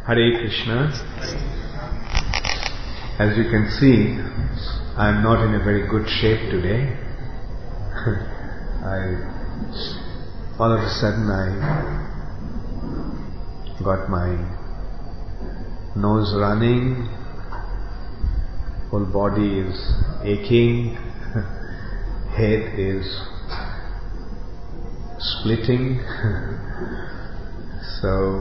Hare Krishna. As you can see, I am not in a very good shape today. All of a sudden I got my nose running, whole body is aching, head is splitting. So,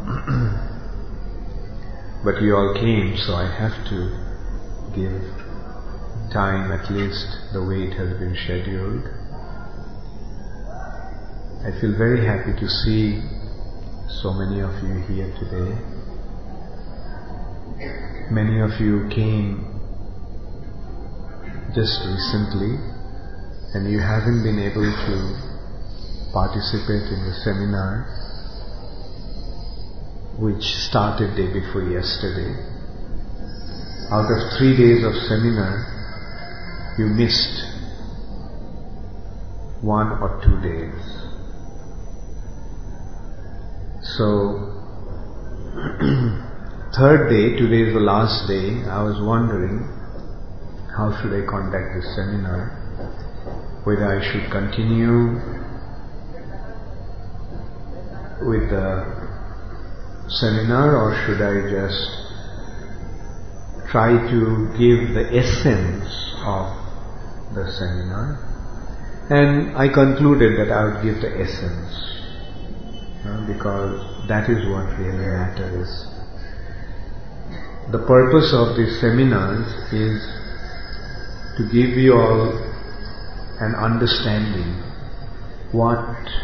but you all came, so I have to give time at least the way it has been scheduled. I feel very happy to see so many of you here today. Many of you came just recently and you haven't been able to participate in the seminar which started day before yesterday. Out of 3 days of seminar, you missed 1 or 2 days. So, third day, today is the last day, I was wondering how should I conduct this seminar, whether I should continue with the seminar or should I just try to give the essence of the seminar. And I concluded that I would give the essence. Because that is what really matters. The purpose of these seminars is to give you all an understanding what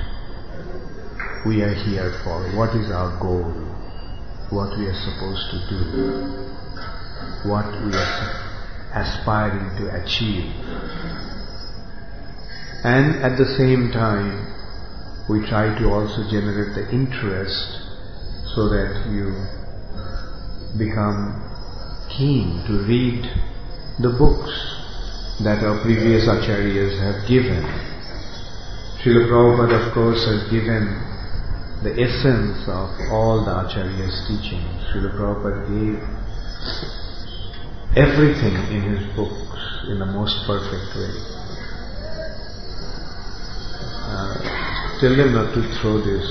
we are here for, what is our goal, what we are supposed to do, what we are aspiring to achieve. And at the same time, we try to also generate the interest so that you become keen to read the books that our previous acharyas have given. Srila Prabhupada, of course, has given the essence of all the acharyas' teachings. Srila Prabhupada gave everything in his books in the most perfect way. Tell them not to throw this.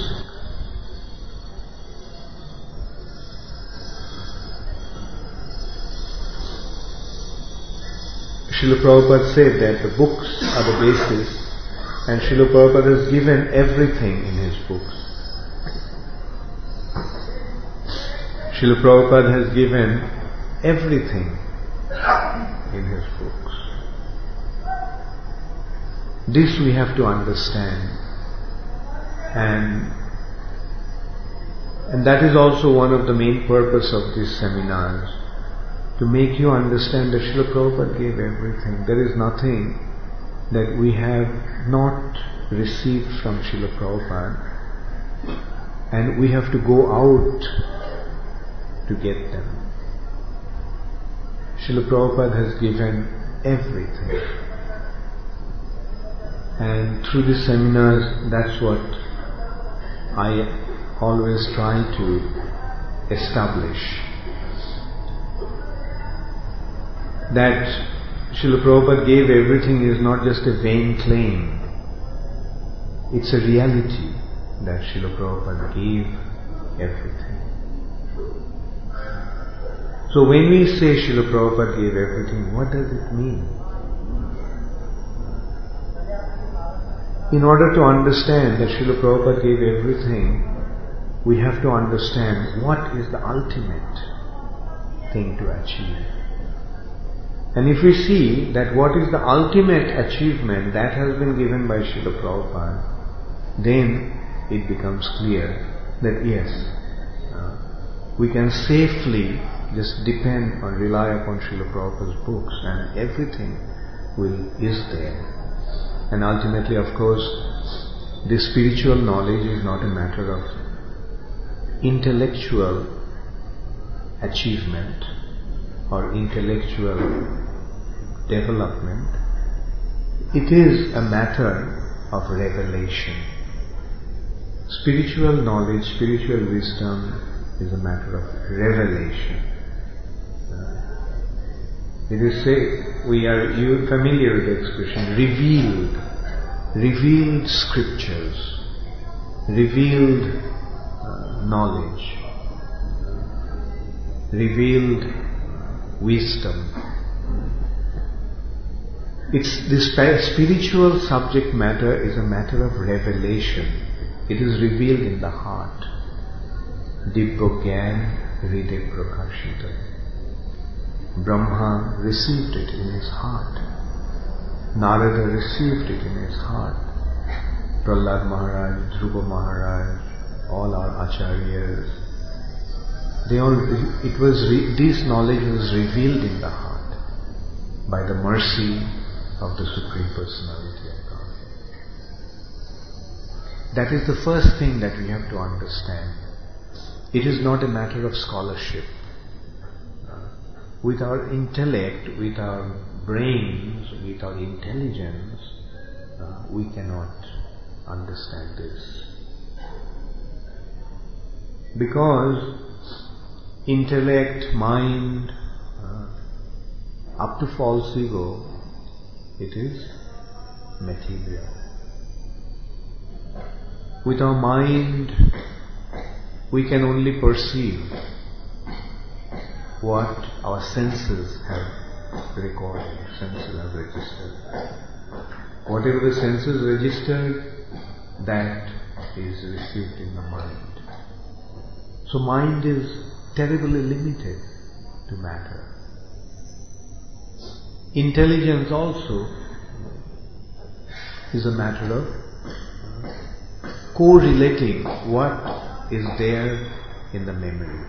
Srila Prabhupada said that the books are the basis and Srila Prabhupada has given everything in his books. Srila Prabhupada has given everything in his books. This we have to understand. And that is also one of the main purpose of these seminars, to make you understand that Srila Prabhupada gave everything. There is nothing that we have not received from Srila Prabhupada, and we have to go out to get them. Srila Prabhupada has given everything. And through these seminars, that's what I always try to establish. That Srila Prabhupada gave everything is not just a vain claim. It's a reality that Srila Prabhupada gave everything. So when we say Srila Prabhupada gave everything, what does it mean? In order to understand that Srila Prabhupada gave everything, we have to understand what is the ultimate thing to achieve. And if we see that what is the ultimate achievement that has been given by Srila Prabhupada, then it becomes clear that yes, we can safely just depend or rely upon Srila Prabhupada's books and everything is there. And ultimately, of course, this spiritual knowledge is not a matter of intellectual achievement or intellectual development. It is a matter of revelation. Spiritual knowledge, spiritual wisdom is a matter of revelation. It is said, you familiar with the expression, revealed scriptures, revealed knowledge, revealed wisdom. This spiritual subject matter is a matter of revelation. It is revealed in the heart. Dibbo Gyan Hriday Prakashita. Brahma received it in his heart. Narada received it in his heart. Prahlad Maharaj, Dhruva Maharaj, all our acharyas, this knowledge was revealed in the heart by the mercy of the Supreme Personality of Godhead. That is the first thing that we have to understand. It is not a matter of scholarship. With our intellect, with our brains, with our intelligence, we cannot understand this. Because intellect, mind, up to false ego, it is material. With our mind, we can only perceive what our senses have recorded, senses have registered. Whatever the senses registered, that is received in the mind. So mind is terribly limited to matter. Intelligence also is a matter of correlating what is there in the memory.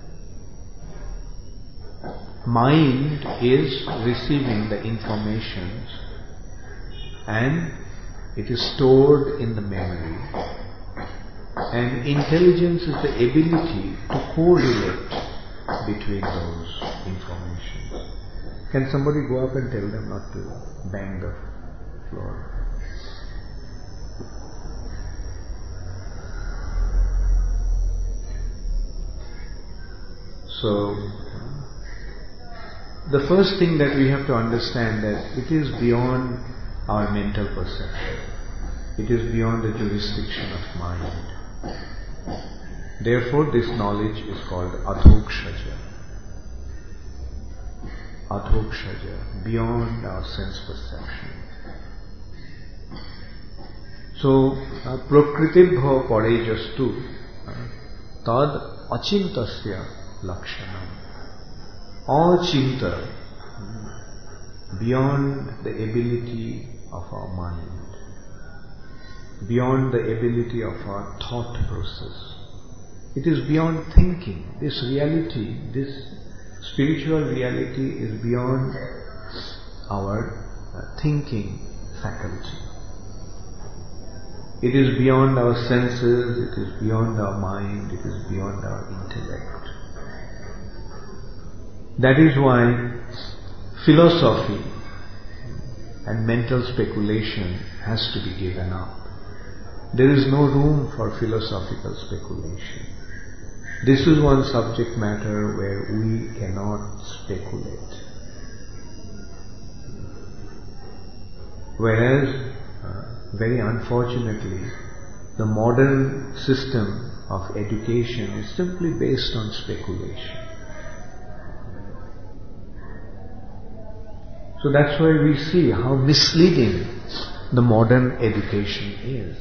Mind is receiving the information and it is stored in the memory. And intelligence is the ability to correlate between those information. Can somebody go up and tell them not to bang the floor? So, the first thing that we have to understand that it is beyond our mental perception. It is beyond the jurisdiction of mind. Therefore, this knowledge is called adhokshaja. Adhokshaja, beyond our sense perception. So, prakritibha parejastu tad achintasya lakshanam. Achinta, beyond the ability of our mind, beyond the ability of our thought process. It is beyond thinking. This reality, this spiritual reality is beyond our thinking faculty. It is beyond our senses, it is beyond our mind, it is beyond our intellect. That is why philosophy and mental speculation has to be given up. There is no room for philosophical speculation. This is one subject matter where we cannot speculate. Whereas, very unfortunately, the modern system of education is simply based on speculation. So that's why we see how misleading the modern education is.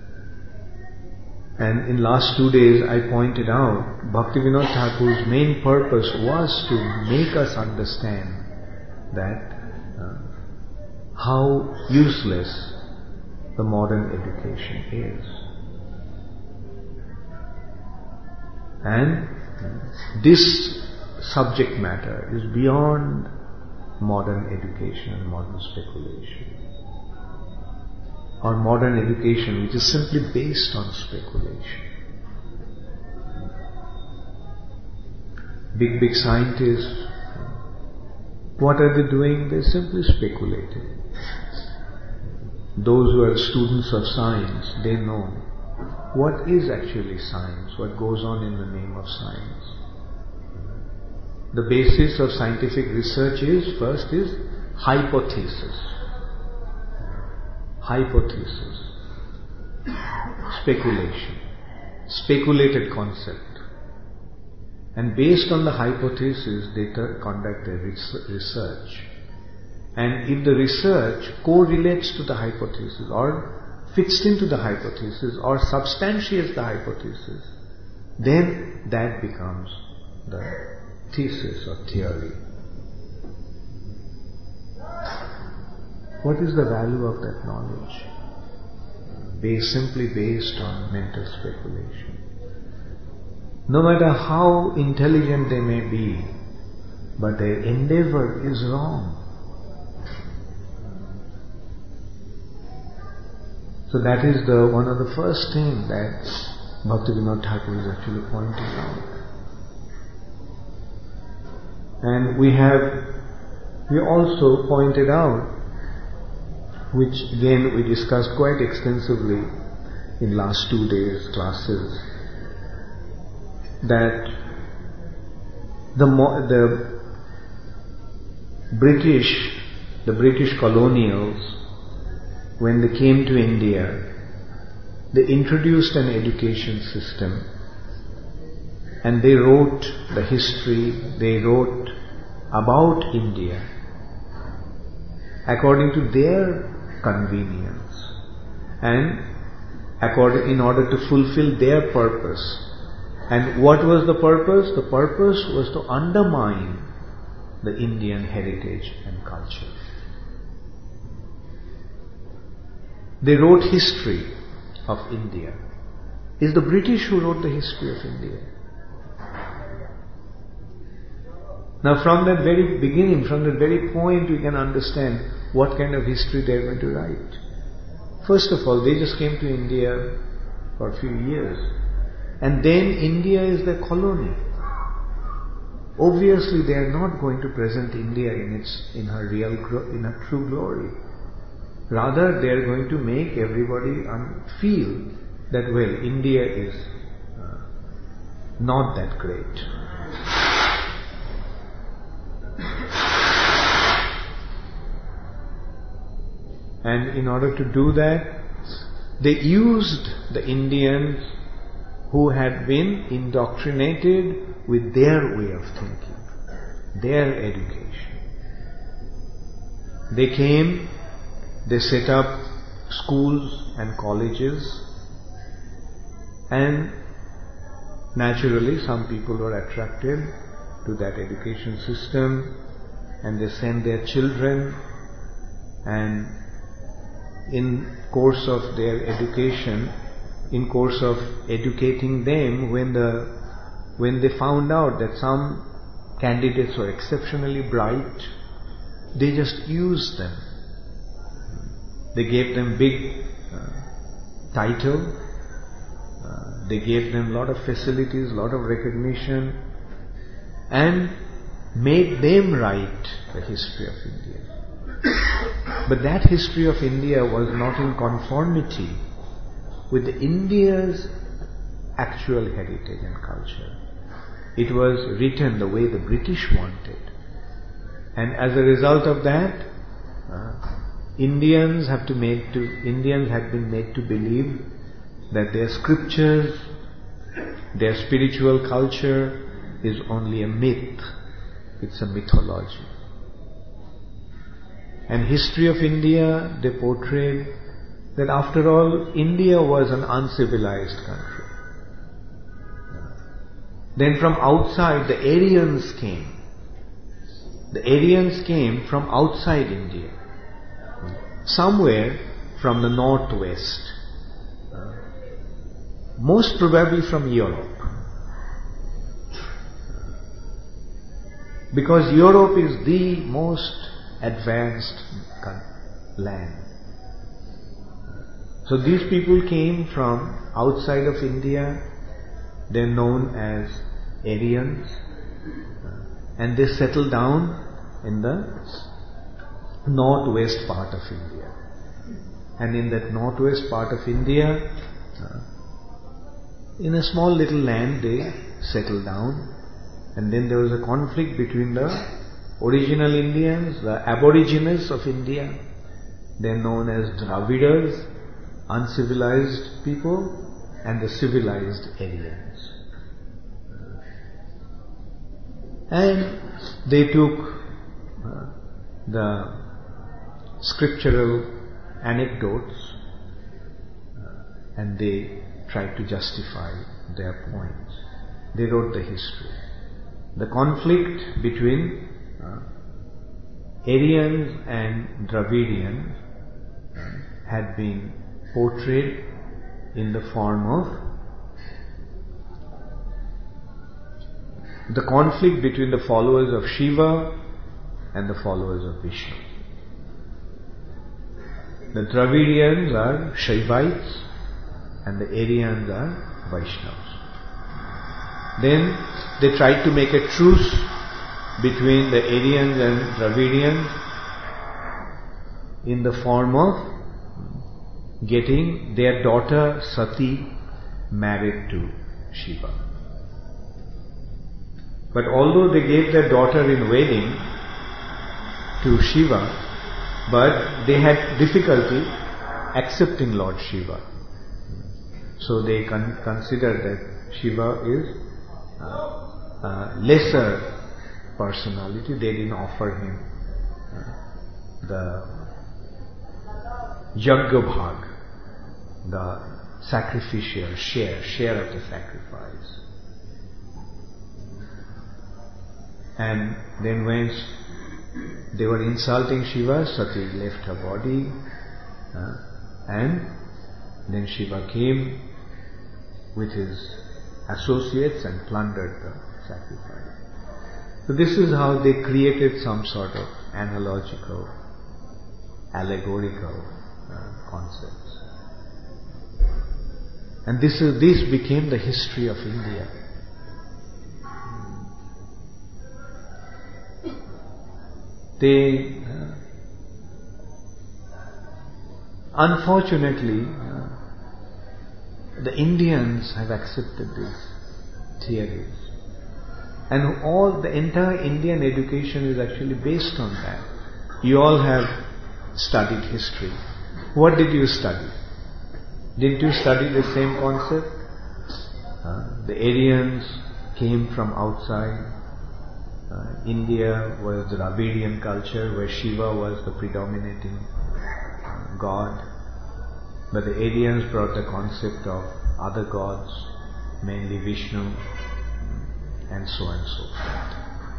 And in last 2 days I pointed out, Bhaktivinoda Thakur's main purpose was to make us understand that how useless the modern education is. And this subject matter is beyond modern education and modern speculation. Or modern education which is simply based on speculation. Big scientists, what are they doing? They're simply speculating. Those who are students of science, they know what is actually science, what goes on in the name of science. The basis of scientific research is, first is hypothesis. Hypothesis. Speculation. Speculated concept. And based on the hypothesis, they conduct a research. And if the research correlates to the hypothesis or fits into the hypothesis or substantiates the hypothesis, then that becomes the thesis or theory. What is the value of that knowledge? Simply based on mental speculation. No matter how intelligent they may be, but their endeavor is wrong. So that is one of the first things that Bhaktivinoda Thakur is actually pointing out. And we also pointed out, which again we discussed quite extensively in last 2 days' classes, that the British colonials, when they came to India, they introduced an education system and they wrote the history, they wrote about India according to their convenience and in order to fulfill their purpose. And what was the purpose? The purpose was to undermine the Indian heritage and culture. They wrote history of India. It's the British who wrote the history of India. Now from that very beginning, from that very point, we can understand what kind of history they are going to write. First of all, they just came to India for a few years. And then India is their colony. Obviously, they are not going to present India in her true glory. Rather, they are going to make everybody feel that, well, India is not that great. And in order to do that, they used the Indians who had been indoctrinated with their way of thinking, their education. They came, they set up schools and colleges, and naturally some people were attracted to that education system, and they sent their children, and in course of their education, in course of educating them, when they found out that some candidates were exceptionally bright, they just used them. They gave them big title, they gave them a lot of facilities, a lot of recognition, and made them write the history of India. But that history of India was not in conformity with India's actual heritage and culture. It was written the way the British wanted. And as a result of that, Indians had been made to believe that their scriptures, their spiritual culture is only a myth. It's a mythology. And history of India, they portrayed that after all, India was an uncivilized country. Then from outside, the Aryans came. The Aryans came from outside India, somewhere from the northwest, most probably from Europe. Because Europe is the most advanced land. So these people came from outside of India. They're known as Aryans, and they settled down in the northwest part of India. And in that northwest part of India, In a small little land they settled down, and then there was a conflict between the original Indians, the aborigines of India. They're known as Dravidas, uncivilized people, and the civilized Aryans. And they took the scriptural anecdotes and they tried to justify their points. They wrote the history. The conflict between Aryans and Dravidians had been portrayed in the form of the conflict between the followers of Shiva and the followers of Vishnu. The Dravidians are Shaivites and the Aryans are Vaishnavas. Then they tried to make a truce between the Aryans and Dravidians in the form of getting their daughter Sati married to Shiva. But although they gave their daughter in wedding to Shiva, but they had difficulty accepting Lord Shiva. So they considered that Shiva is a lesser personality. They didn't offer him the Yajna Bhag, the sacrificial share of the sacrifice. And then when they were insulting Shiva, Sati left her body and then Shiva came with his associates and plundered the sacrifice. So this is how they created some sort of analogical, allegorical concepts. And this became the history of India. They, unfortunately, the Indians have accepted these theories. And the entire Indian education is actually based on that. You all have studied history. What did you study? Didn't you study the same concept? The Aryans came from outside. India was the Dravidian culture where Shiva was the predominating god. But the Aryans brought the concept of other gods, mainly Vishnu, and so on and so forth.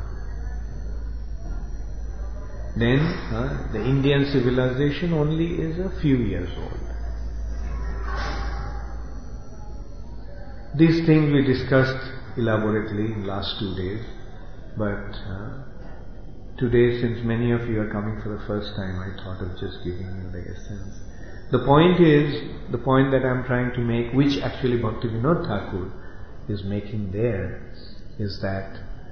Then the Indian civilization only is a few years old. These things we discussed elaborately in last 2 days, but today, since many of you are coming for the first time, I thought of just giving you the essence. The point that I'm trying to make, which actually Bhaktivinoda Thakur is making there, is that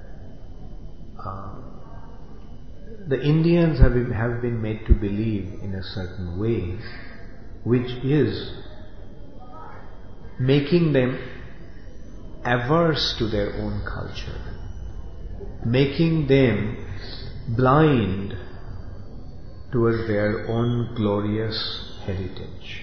the Indians have been made to believe in a certain way, which is making them averse to their own culture, making them blind towards their own glorious heritage.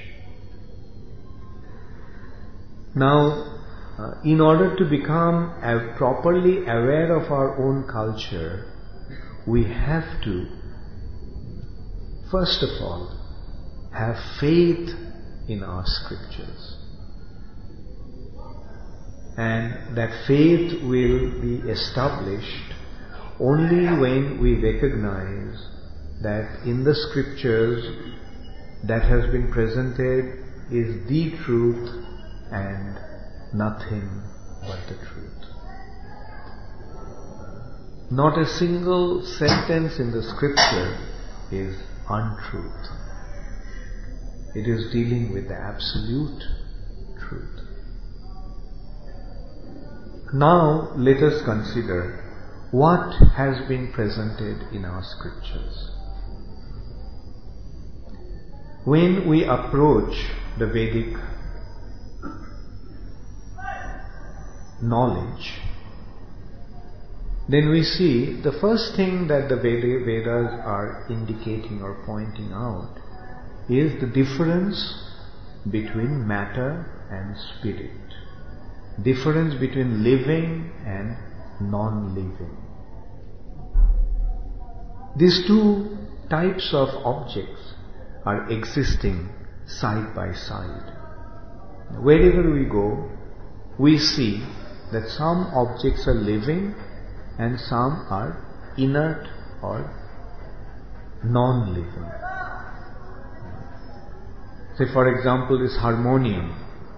Now, in order to become properly aware of our own culture, we have to, first of all, have faith in our scriptures. And that faith will be established only when we recognize that in the scriptures that has been presented is the truth and nothing but the truth. Not a single sentence in the scripture is untruth. It is dealing with the absolute truth. Now let us consider what has been presented in our scriptures. When we approach the Vedic knowledge, then we see the first thing that the Vedas are indicating or pointing out is the difference between matter and spirit, difference between living and non-living. These two types of objects are existing side by side. Wherever we go, we see that some objects are living and some are inert or non-living. Say for example this harmonium.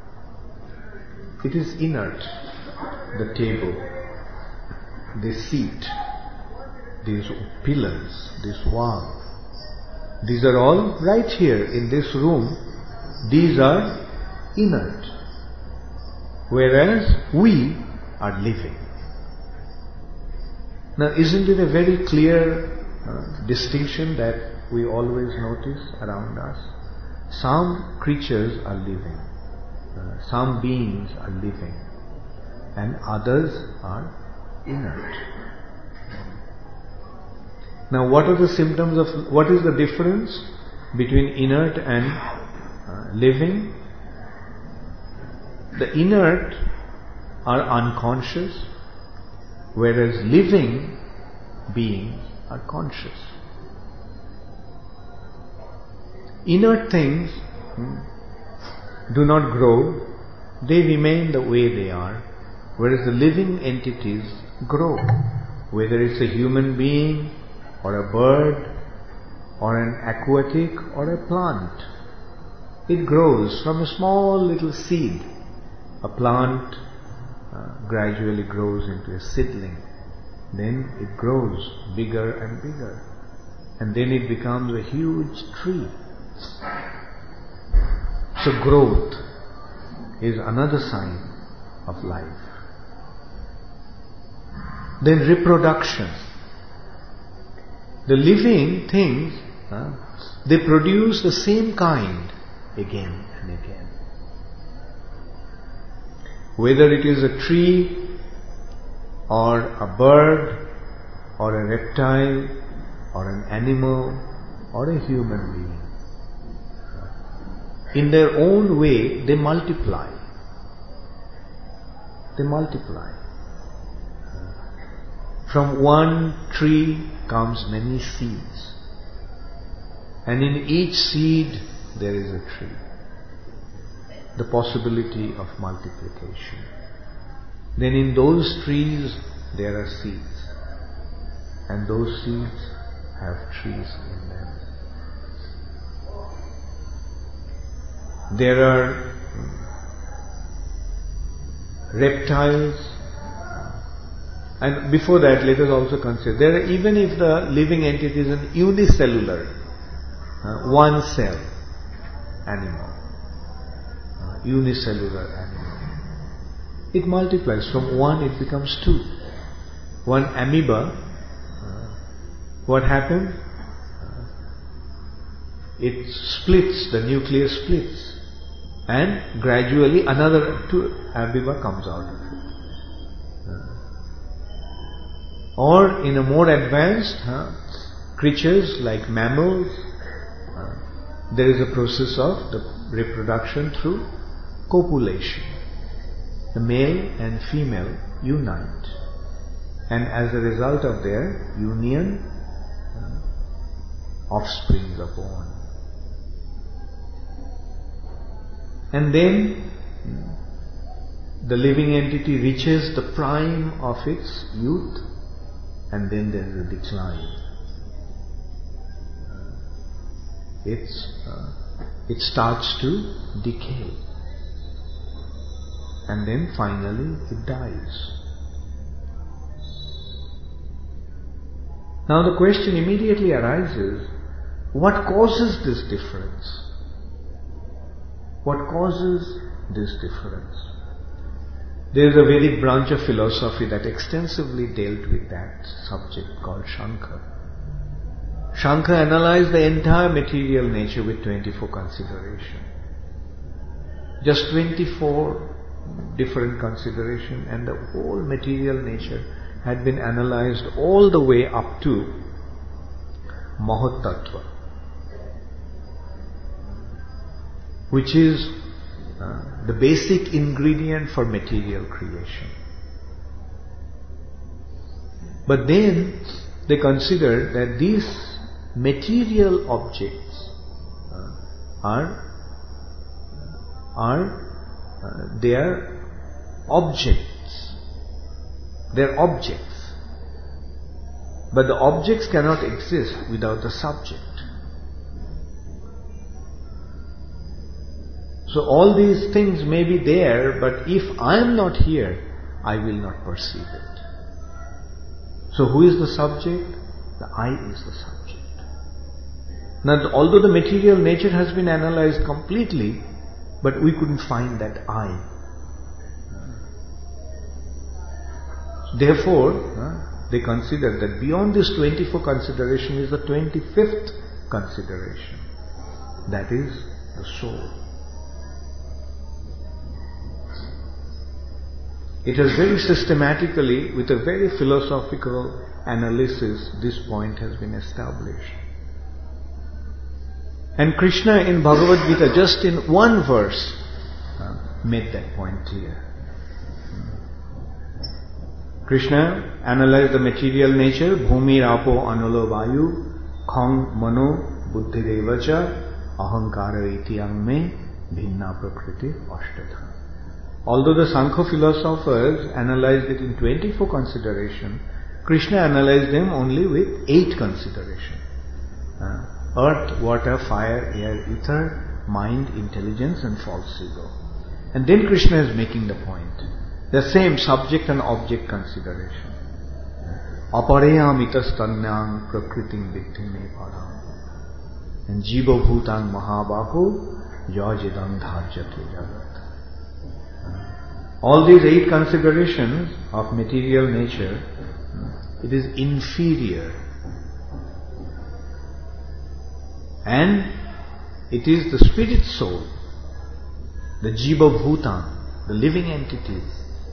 It is inert. The table, the seat, these pillars, this wall. These are all right here in this room. These are inert. Whereas we are living. Now isn't it a very clear distinction that we always notice around us? Some creatures are living, some beings are living, and others are inert. Now what are the symptoms of, what is the difference between inert and living? The inert are unconscious, whereas living beings are conscious. Inert things do not grow, they remain the way they are, whereas the living entities grow, whether it's a human being or a bird or an aquatic or a plant. It grows from a small little seed. A plant gradually grows into a seedling. Then it grows bigger and bigger. And then it becomes a huge tree. So growth is another sign of life. Then reproduction. The living things, they produce the same kind again and again. Whether it is a tree or a bird or a reptile or an animal or a human being, in their own way they multiply. They multiply. From one tree comes many seeds, and in each seed there is a tree. The possibility of multiplication. Then in those trees there are seeds, and those seeds have trees in them. There are reptiles, and before that let us also consider, there are, even if the living entity is an unicellular, one cell animal, unicellular animal, it multiplies. From one it becomes two. One amoeba, what happened? It splits, the nucleus splits, and gradually another two amoeba comes out of it. Or in a more advanced creatures like mammals, there is a process of the reproduction through copulation. The male and female unite, and as a result of their union, offsprings are born. And then the living entity reaches the prime of its youth, and then there is a decline. It starts to decay, and then finally it dies. Now the question immediately arises, what causes this difference? What causes this difference? There is a Vedic branch of philosophy that extensively dealt with that subject called Shankha. Shankha analyzed the entire material nature with 24 considerations. Just 24 different consideration, and the whole material nature had been analyzed all the way up to Mahatattva, which is the basic ingredient for material creation. But then they considered that these material objects they are objects. They're objects. But the objects cannot exist without the subject. So all these things may be there, but if I am not here, I will not perceive it. So who is the subject? The I is the subject. Now, although the material nature has been analyzed completely, but we couldn't find that I. Therefore, they considered that beyond this 24 consideration is the 25th consideration. That is the soul. It has very systematically, with a very philosophical analysis, this point has been established. And Krishna in Bhagavad Gita, just in one verse, made that point clear. Krishna analyzed the material nature, bhumi, rapo, analo, vayu, khang, mano, buddhi, devacha, ahankara, iti, angme, bhinna, prakriti, ashtadha. Although the Sankhya philosophers analyzed it in 24 consideration, Krishna analyzed them only with 8 consideration. Earth, water, fire, air, ether, mind, intelligence and false ego. And then Krishna is making the point. The same subject and object consideration. Apareyam itastanyang prakritim viddhi me param. And jiva bhutang mahabahu yajidam dharjate jagat. All these 8 considerations of material nature, it is inferior. And it is the spirit soul, the jiva bhutan, the living entities,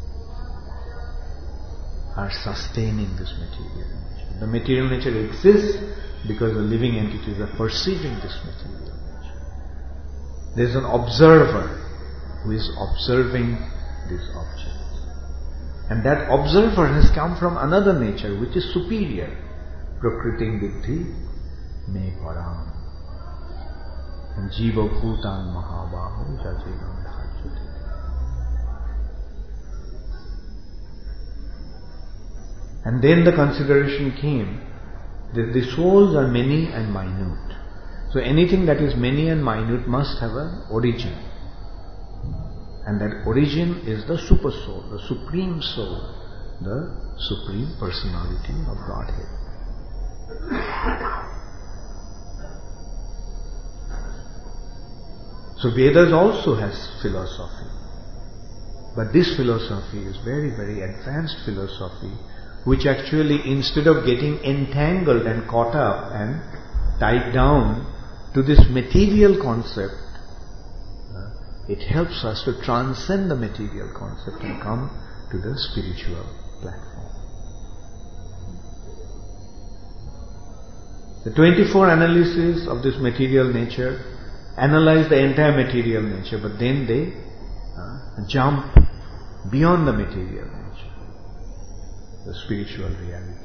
are sustaining this material nature. The material nature exists because the living entities are perceiving this material nature. There is an observer who is observing these objects. And that observer has come from another nature which is superior. Prakritim viddhi me param. And jiva bhutang mahabahu jajegam dharjate. And then the consideration came that the souls are many and minute. So anything that is many and minute must have an origin. And that origin is the super soul, the supreme soul, the supreme personality of Godhead. So Vedas also has philosophy. But this philosophy is very, very advanced philosophy, which actually, instead of getting entangled and caught up and tied down to this material concept, it helps us to transcend the material concept and come to the spiritual platform. The 24 analysis of this material nature analyze the entire material nature, but then they jump beyond the material nature, the spiritual reality.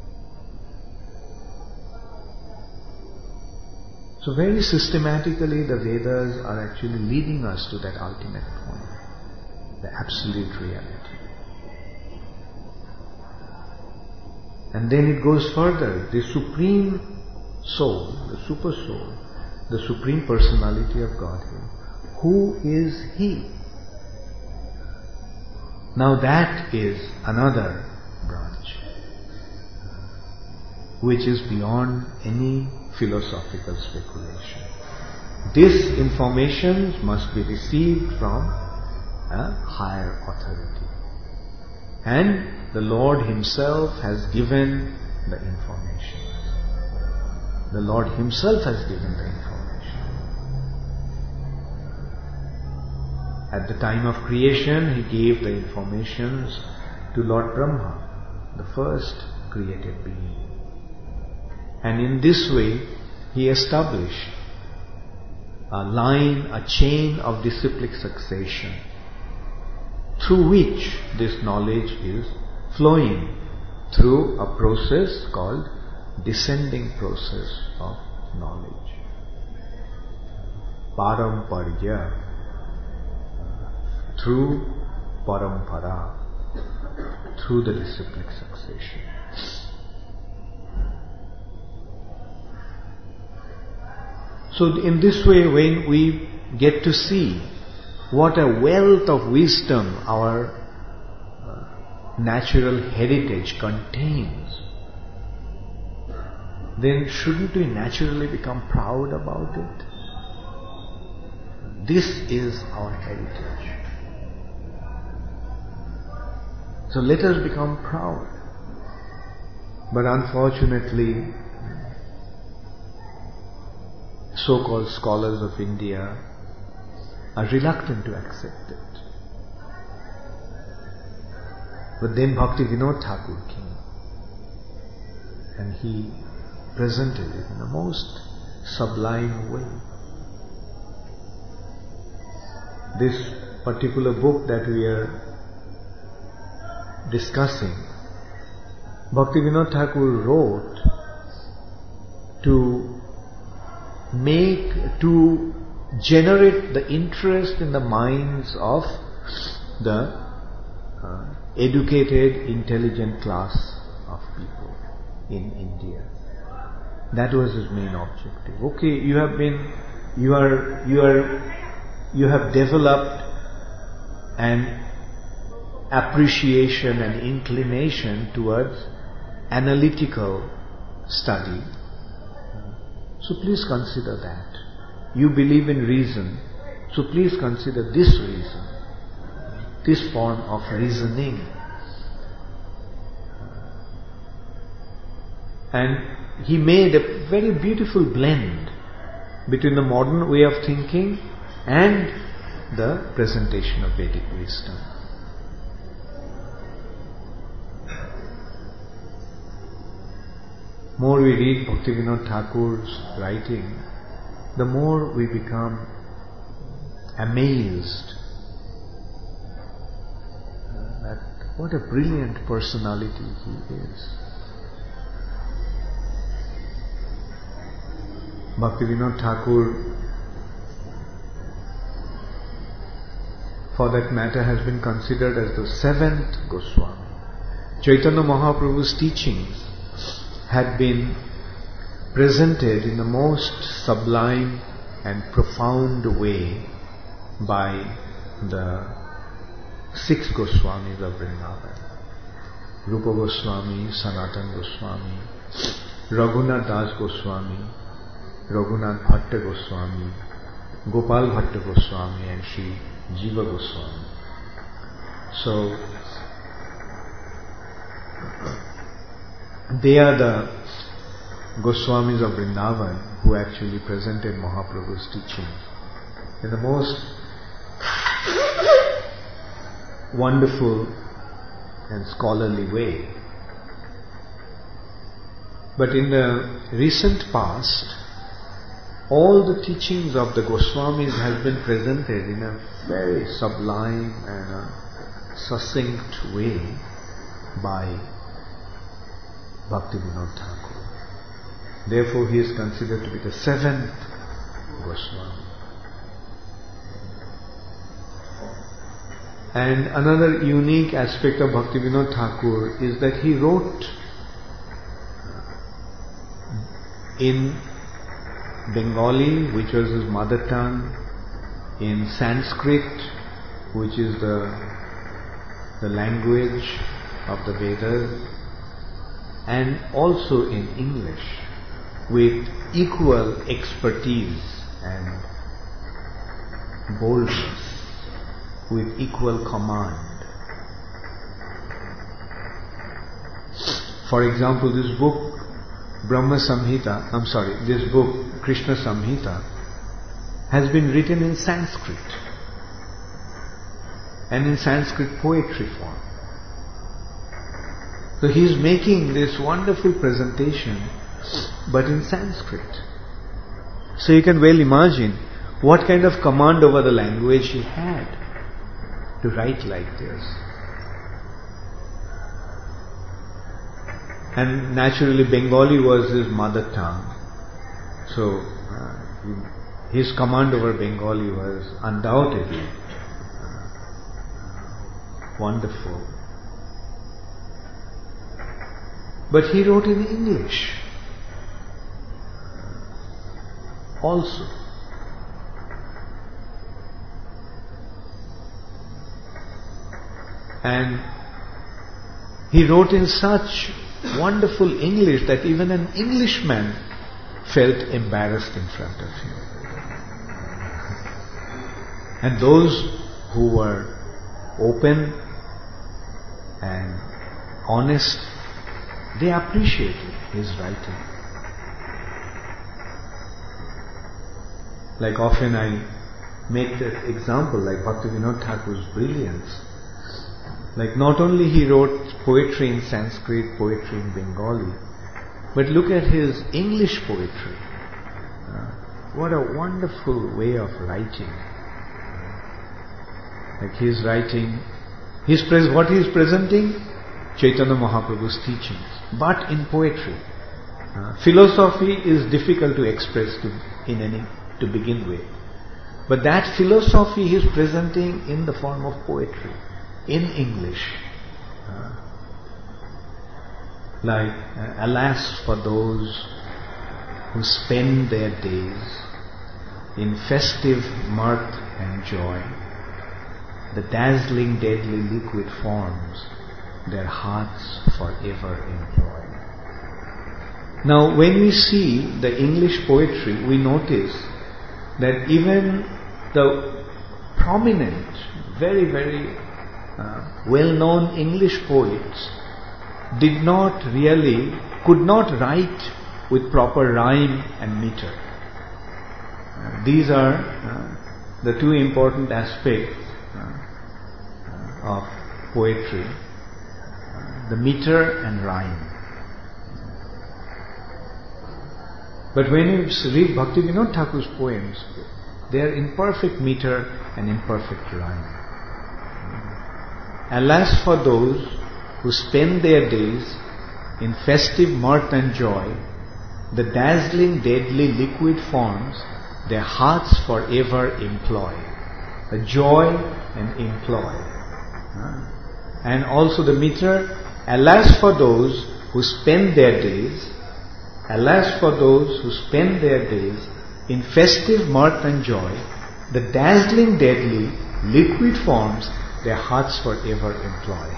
So very systematically the Vedas are actually leading us to that ultimate point, the absolute reality. And then it goes further, the supreme soul, the super soul, the supreme personality of Godhead. Who is He? Now that is another branch, which is beyond any philosophical speculation. This information must be received from a higher authority. And the Lord Himself has given the information. The Lord Himself has given the information. At the time of creation, he gave the informations to Lord Brahma, the first created being. And in this way, he established a line, a chain of disciplic succession through which this knowledge is flowing through a process called descending process of knowledge. Paramparya, through parampara, through the disciplic succession. So in this way, when we get to see what a wealth of wisdom our natural heritage contains, then shouldn't we naturally become proud about it? This is our heritage. So let us become proud. But unfortunately, so-called scholars of India are reluctant to accept it. But then Bhaktivinoda Thakur came and he presented it in the most sublime way. This particular book that we are discussing, Bhaktivinoda Thakur wrote to generate the interest in the minds of the educated, intelligent class of people in India. That was his main objective. Okay, you have developed an appreciation and inclination towards analytical study. So please consider that. You believe in reason, so please consider this reason, this form of reasoning. And he made a very beautiful blend between the modern way of thinking and the presentation of Vedic wisdom. More we read Bhaktivinoda Thakur's writing, the more we become amazed at what a brilliant personality he is. Bhaktivinoda Thakur, for that matter, has been considered as the seventh Goswami. Chaitanya Mahaprabhu's teachings had been presented in the most sublime and profound way by the 6 Goswamis of Vrindavan. Rupa Goswami, Sanatana Goswami, Raghunath Das Goswami, Raghunath Bhatta Goswami, Gopal Bhatta Goswami and Sri Jiva Goswami. So, they are the Goswamis of Vrindavan who actually presented Mahaprabhu's teaching in the most wonderful and scholarly way. But in the recent past, all the teachings of the Goswamis have been presented in a very sublime and a succinct way by Bhaktivinoda Thakur. Therefore, he is considered to be the seventh Goswami. And another unique aspect of Bhaktivinoda Thakur is that he wrote in Bengali, which was his mother tongue, in Sanskrit, which is the language of the Vedas, and also in English, with equal expertise and boldness, with equal command. For example, this book Krishna Samhita has been written in Sanskrit. and in Sanskrit poetry form. So he is making this wonderful presentation, but in Sanskrit. So you can well imagine what kind of command over the language he had to write like this. And naturally Bengali was his mother tongue. So his command over Bengali was undoubtedly wonderful. But he wrote in English also. And he wrote in such wonderful English that even an Englishman felt embarrassed in front of him. And those who were open and honest, they appreciated his writing. Like often I make that example, like Bhaktivinoda Thakur's brilliance. Like not only he wrote poetry in Sanskrit, poetry in Bengali, but look at his English poetry. What a wonderful way of writing. Like his writing, what he is presenting? Chaitanya Mahaprabhu's teachings, but in poetry. Philosophy is difficult to express to begin with. But that philosophy he is presenting in the form of poetry, in English. Like, alas for those who spend their days in festive mirth and joy, the dazzling deadly liquid forms their hearts forever employ. Now, when we see the English poetry, we notice that even the prominent, very, very well-known English poets could not write with proper rhyme and meter. These are the two important aspects of poetry, the meter and rhyme. But when you read Bhaktivinoda Thakur's poems, they are in perfect meter and in perfect rhyme. Alas for those who spend their days in festive mirth and joy, the dazzling deadly liquid forms their hearts forever employ. The joy and employ. And also the meter, alas for those who spend their days in festive mirth and joy, the dazzling deadly liquid forms their hearts forever employ.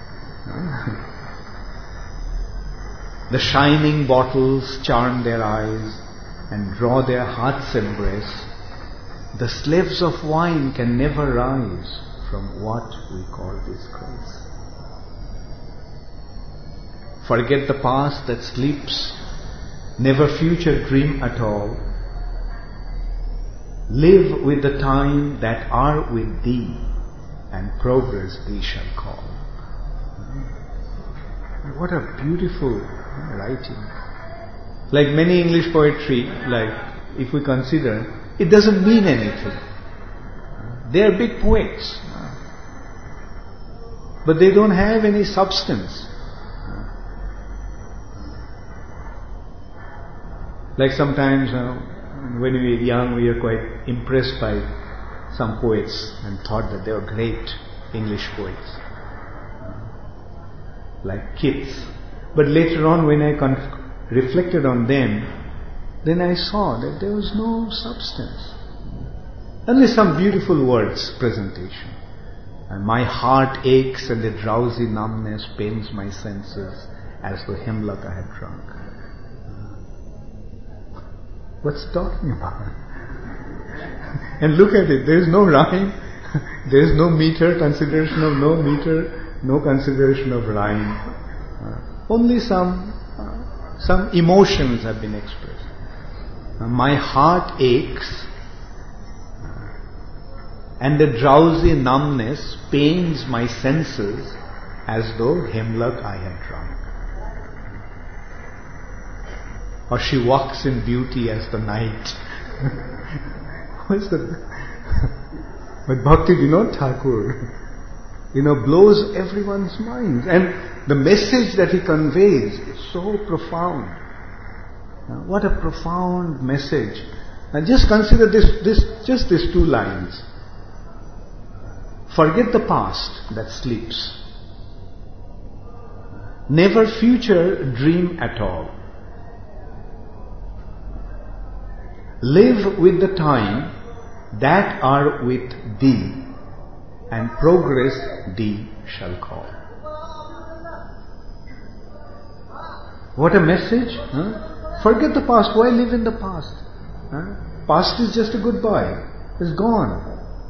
The shining bottles charm their eyes and draw their hearts' embrace. The slaves of wine can never rise from what we call disgrace. Forget the past that sleeps, never future dream at all. Live with the time that are with thee, and progress thee shall call. What a beautiful writing. Like many English poetry, like if we consider, it doesn't mean anything. They are big poets, but they don't have any substance. Like sometimes when we were young, we were quite impressed by some poets and thought that they were great English poets, like Keats. But later on, when I reflected on them, then I saw that there was no substance. Only some beautiful words presentation. And my heart aches and the drowsy numbness pains my senses as though hemlock I had drunk. What's he talking about? And look at it, there is no rhyme, there is no meter, consideration of no meter, no consideration of rhyme. Only some emotions have been expressed. My heart aches and the drowsy numbness pains my senses as though hemlock I had drunk. Or she walks in beauty as the night. What's that? But Bhakti Vinod Thakur, blows everyone's minds. And the message that he conveys is so profound. What a profound message. And just consider just these two lines. Forget the past that sleeps. Never future dream at all. Live with the time that are with thee, and progress thee shall call. What a message! Forget the past. Why live in the past? Past is just a goodbye. It's gone.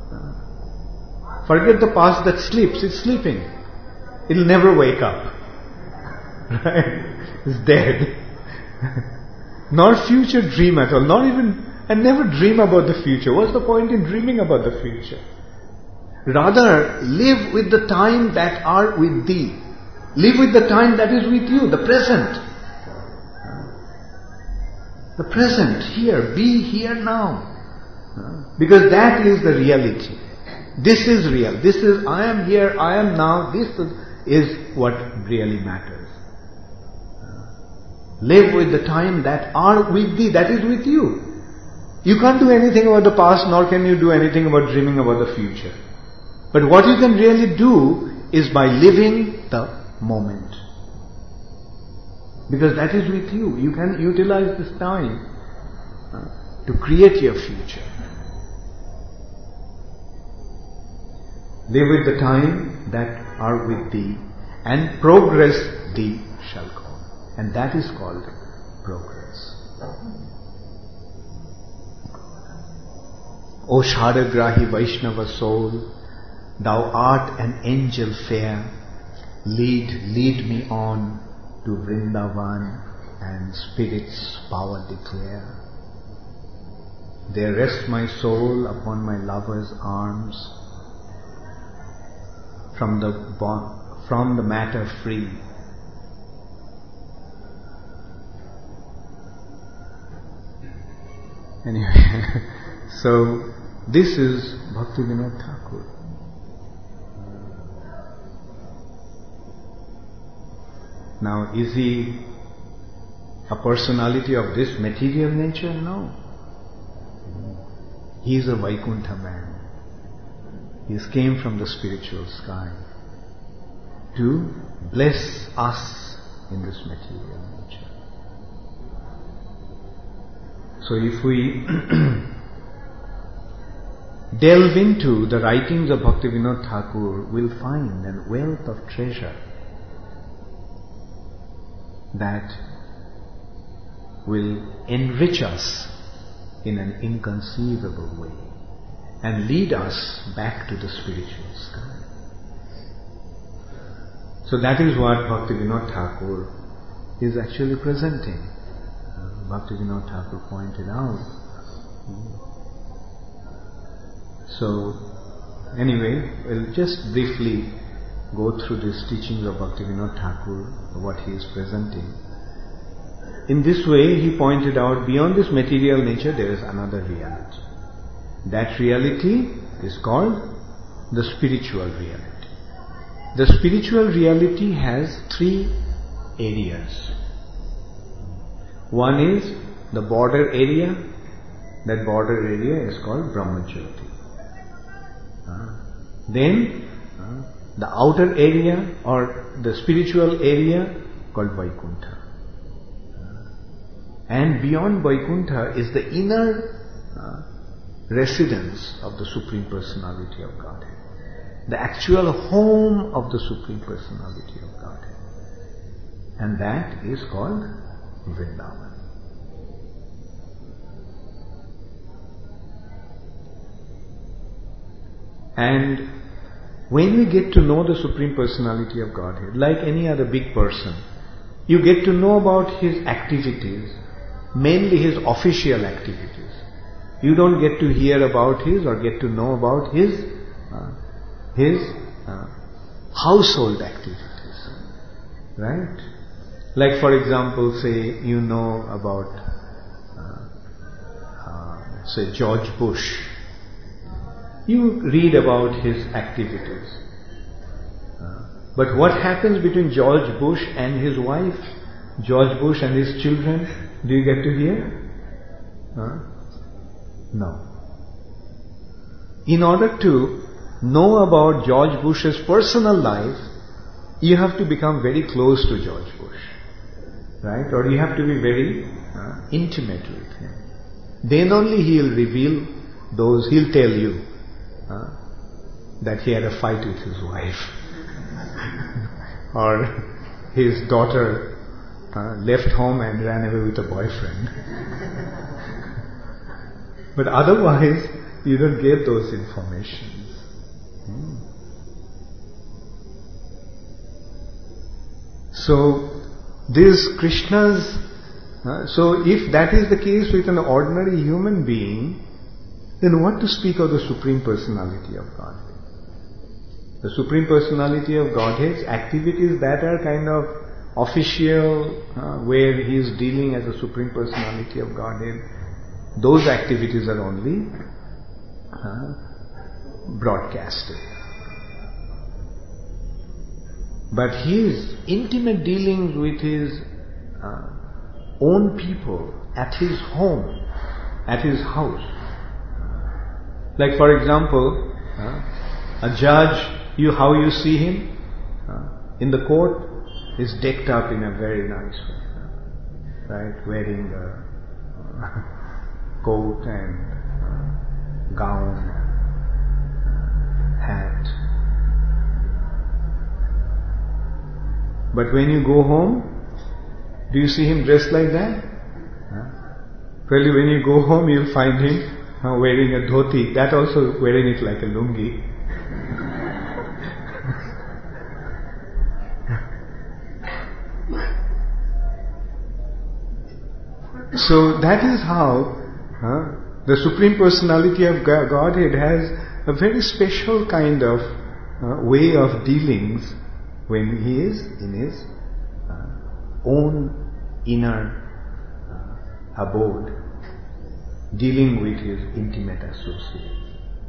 Forget the past that sleeps. It's sleeping. It'll never wake up. Right? It's dead. Nor future dream at all. And never dream about the future. What's the point in dreaming about the future? Rather, live with the time that are with thee. Live with the time that is with you, the present. The present, here, be here now. Because that is the reality. This is real. This is, I am here, I am now. This is what really matters. Live with the time that are with thee, that is with you. You can't do anything about the past, nor can you do anything about dreaming about the future. But what you can really do is by living the moment. Because that is with you. You can utilize this time to create your future. Live with the time that are with thee, and progress thee shall call. And that is called progress. O Shadagrahi Vaishnava soul, thou art an angel fair. Lead me on to Vrindavan and Spirit's power declare. There rest my soul upon my lover's arms, from the matter free. Anyway, so this is Bhakti Vinod Thakur. Now, is he a personality of this material nature? No. He is a Vaikuntha man. He came from the spiritual sky to bless us in this material nature. So if we delve into the writings of Bhakti Vinod Thakur, we'll find a wealth of treasure that will enrich us in an inconceivable way and lead us back to the spiritual sky. So that is what Bhakti Vinod Thakur is actually presenting. Bhakti Vinod Thakur pointed out. So, anyway, we'll just briefly go through these teachings of Bhakti Vinod Thakur, what he is presenting. In this way, he pointed out, beyond this material nature, there is another reality. That reality is called the spiritual reality. The spiritual reality has three areas. One is the border area. That border area is called Brahmajyoti. Then the outer area or the spiritual area called Vaikuntha. And beyond Vaikuntha is the inner residence of the Supreme Personality of Godhead. The actual home of the Supreme Personality of Godhead. And that is called Vrindavan. And when we get to know the Supreme Personality of Godhead, like any other big person, you get to know about his activities, mainly his official activities. You don't get to hear about his or get to know about his household activities. Right? Like for example, say you know about say George Bush. You read about his activities. But what happens between George Bush and his wife, George Bush and his children, do you get to hear? No. In order to know about George Bush's personal life, you have to become very close to George Bush. Right? Or you have to be very intimate with him. Then only he'll reveal those, he'll tell you that he had a fight with his wife. Or his daughter left home and ran away with a boyfriend. But otherwise, you don't get those informations. So, this Krishna's, so if that is the case with an ordinary human being, then what to speak of the Supreme Personality of Godhead? The Supreme Personality of Godhead's activities that are kind of official, where he is dealing as the Supreme Personality of Godhead, those activities are only broadcasted. But his intimate dealings with his own people at his home, at his house. Like for example, a judge, how you see him in the court is decked up in a very nice way, right? Wearing a coat and gown, hat. But when you go home, do you see him dressed like that? Well, when you go home, you'll find him wearing a dhoti, that also wearing it like a lungi. So that is how the Supreme Personality of Godhead has a very special kind of way of dealings when he is in his own inner abode, dealing with his intimate associates.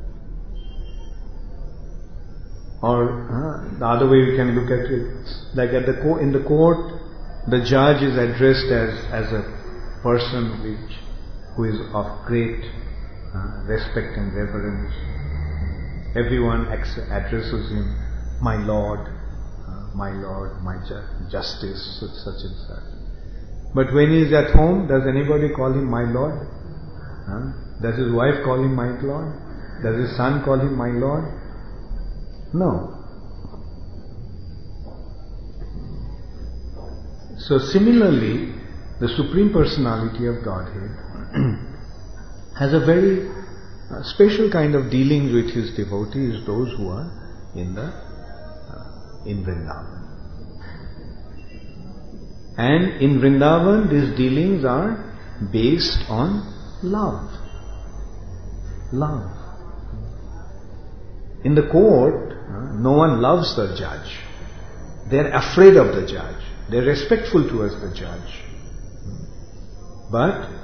Or the other way we can look at it, like in the court, the judge is addressed as a person who is of great respect and reverence. Everyone addresses him, my Lord, my justice, such and such. But when he is at home, does anybody call him my Lord? Does his wife call him my Lord? Does his son call him my Lord? No. So similarly, the Supreme Personality of Godhead has a very special kind of dealings with his devotees, those who are in Vrindavan. And in Vrindavan, these dealings are based on love. Love. In the court, no one loves the judge. They are afraid of the judge. They are respectful towards the judge. But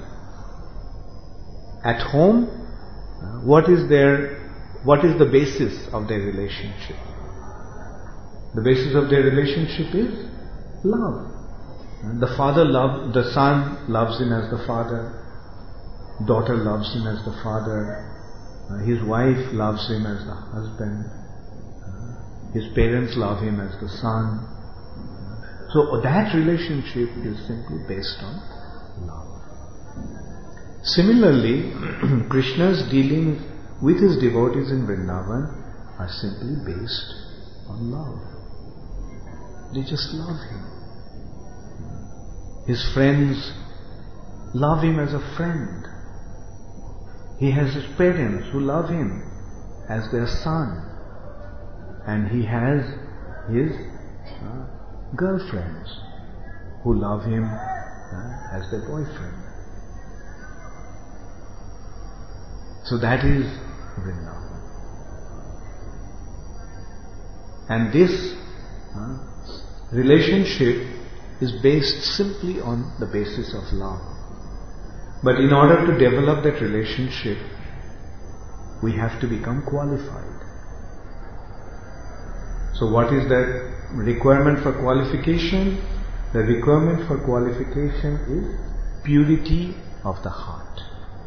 at home, what is the basis of their relationship? The basis of their relationship is love. The son loves him as the father, daughter loves him as the father, his wife loves him as the husband, his parents love him as the son. So that relationship is simply based on love. Similarly, Krishna's dealings with his devotees in Vrindavan are simply based on love. They just love him. His friends love him as a friend. He has his parents who love him as their son. And he has his girlfriends who love him as their boyfriend. So that is Vrindavan. And this relationship is based simply on the basis of love. But in order to develop that relationship, we have to become qualified. So what is the requirement for qualification? The requirement for qualification is purity of the heart.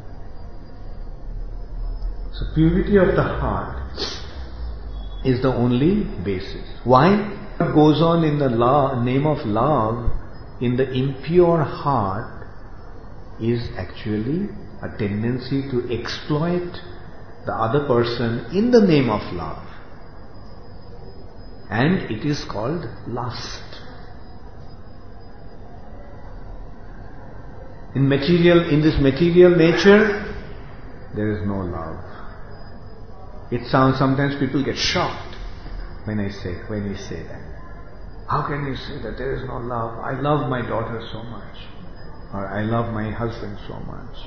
So purity of the heart is the only basis. Why? What goes on in the name of love in the impure heart is actually a tendency to exploit the other person in the name of love. And it is called lust. In this material nature, there is no love. Sometimes people get shocked when we say that. How can you say that there is no love? I love my daughter so much. Or I love my husband so much.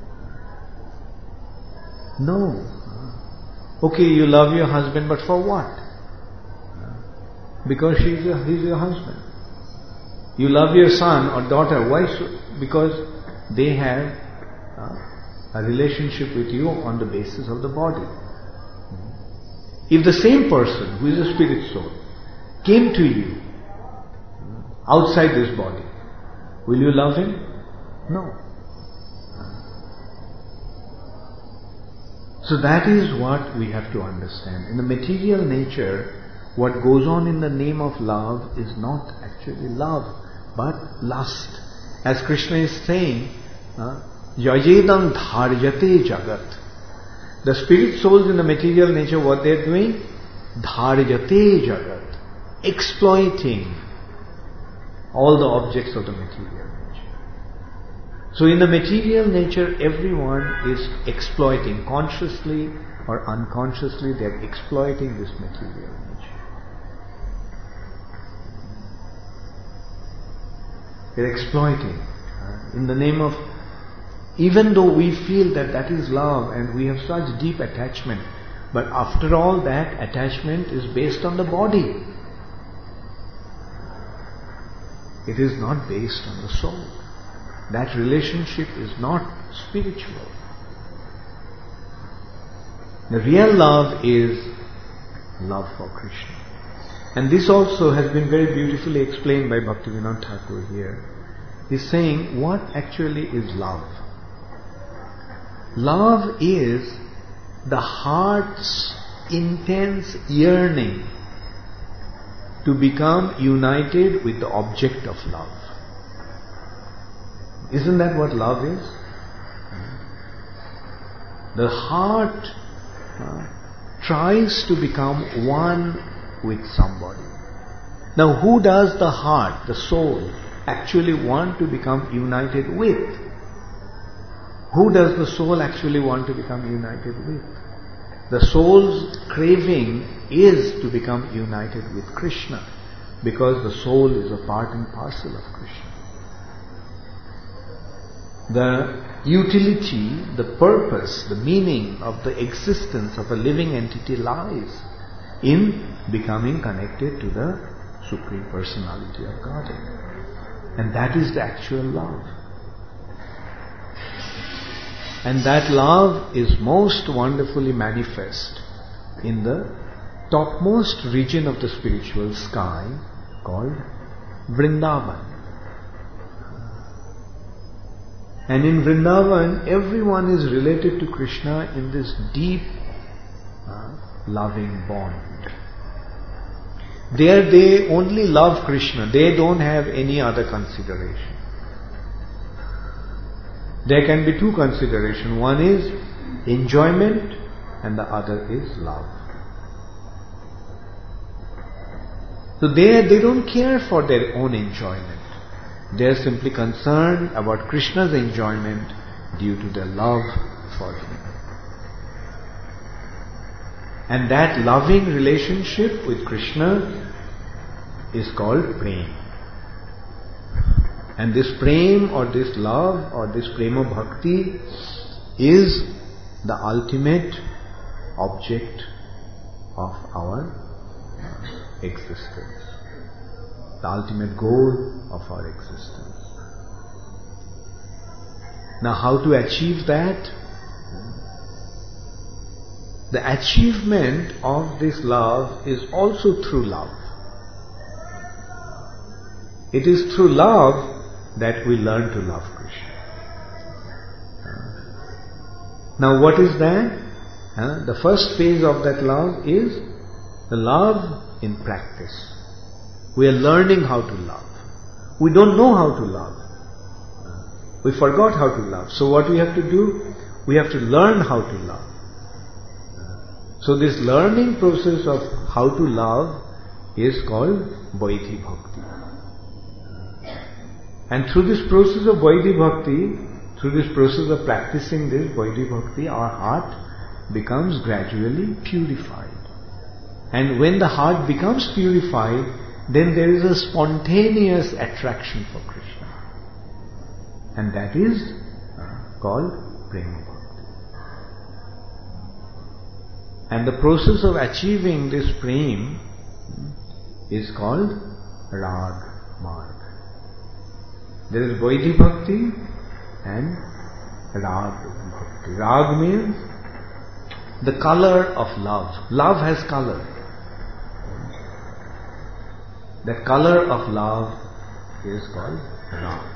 No. Okay, you love your husband, but for what? Because he's your husband. You love your son or daughter. Why? Because they have a relationship with you on the basis of the body. If the same person, who is a spirit soul, came to you outside this body, will you love him? No. So that is what we have to understand. In the material nature, what goes on in the name of love is not actually love, but lust. As Krishna is saying, Yajedam dharjate jagat. The spirit souls in the material nature, what they are doing? Dharjate jagat. Exploiting all the objects of the material nature. So in the material nature, everyone is exploiting, consciously or unconsciously, they are exploiting this material nature. They are exploiting in the name of, even though we feel that is love and we have such deep attachment, but after all that attachment is based on the body. It is not based on the soul. That relationship is not spiritual. The real love is love for Krishna. And this also has been very beautifully explained by Bhaktivinoda Thakur here. He's saying, what actually is love? Love is the heart's intense yearning to become united with the object of love. Isn't that what love is? The heart tries to become one with somebody. Now, who does the heart, the soul, actually want to become united with? Who does the soul actually want to become united with? The soul's craving is to become united with Krishna, because the soul is a part and parcel of Krishna. The utility, the purpose, the meaning of the existence of a living entity lies in becoming connected to the Supreme Personality of Godhead. And that is the actual love. And that love is most wonderfully manifest in the topmost region of the spiritual sky called Vrindavan. And in Vrindavan, everyone is related to Krishna in this deep, loving bond. There they only love Krishna. They don't have any other consideration. There can be two considerations. One is enjoyment and the other is love. So they don't care for their own enjoyment. They are simply concerned about Krishna's enjoyment due to their love for him. And that loving relationship with Krishna is called prema. And this prema or this love or this prema bhakti is the ultimate object of our existence, the ultimate goal of our existence. Now, how to achieve that? The achievement of this love is also through love. It is through love that we learn to love Krishna. Now, what is that? The first phase of that love is the love in practice. We are learning how to love. We don't know how to love. We forgot how to love. So what we have to do? We have to learn how to love. So this learning process of how to love is called Vaidhi Bhakti. And through this process of Vaidhi Bhakti, through this process of practicing this Vaidhi Bhakti, our heart becomes gradually purified. And when the heart becomes purified, then there is a spontaneous attraction for Krishna. And that is called Prema Bhakti. And the process of achieving this Prem is called Rag Marg. There is Vaidhi Bhakti and Rag Bhakti. Rag means the color of love. Love has color. That color of love is called Rag.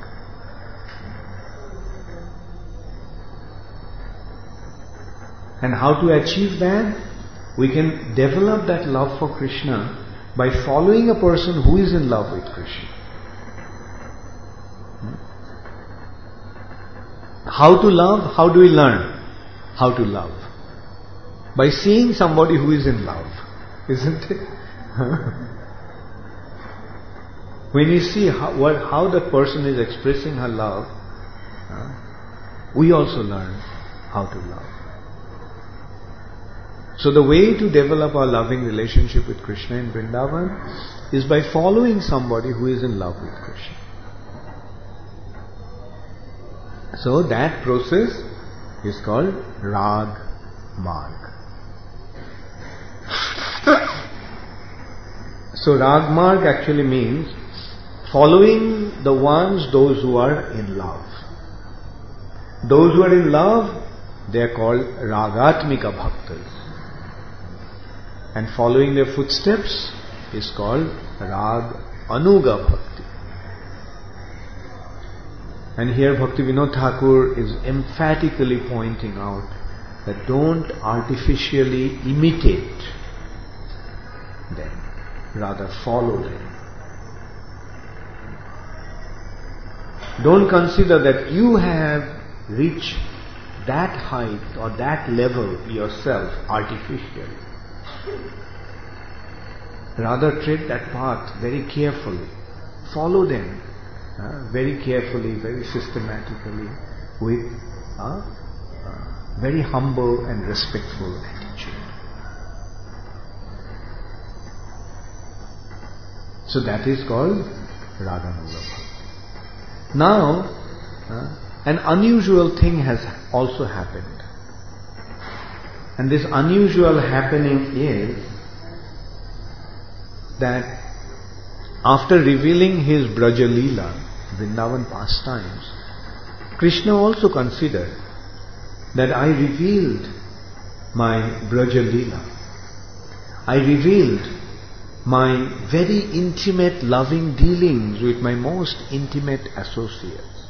And how to achieve that? We can develop that love for Krishna by following a person who is in love with Krishna. How to love? How do we learn how to love? By seeing somebody who is in love, isn't it? When you see how the person is expressing her love, we also learn how to love. So the way to develop our loving relationship with Krishna in Vrindavan is by following somebody who is in love with Krishna. So that process is called Rag Marg. So Rag Marg actually means following those who are in love. Those who are in love, they are called Ragatmika Bhaktas. And following their footsteps is called Rag Anuga Bhakti. And here Bhaktivinoda Thakur is emphatically pointing out that don't artificially imitate them, rather follow them. Don't consider that you have reached that height or that level yourself artificially. Rather tread that path very carefully. Follow them very carefully, very systematically, with a very humble and respectful attitude. So that is called Raganuga Bhakti. Now, an unusual thing has also happened. And this unusual happening is that after revealing his Braja Leela, Vrindavan pastimes, Krishna also considered that I revealed my Braja Leela. I revealed my very intimate loving dealings with my most intimate associates.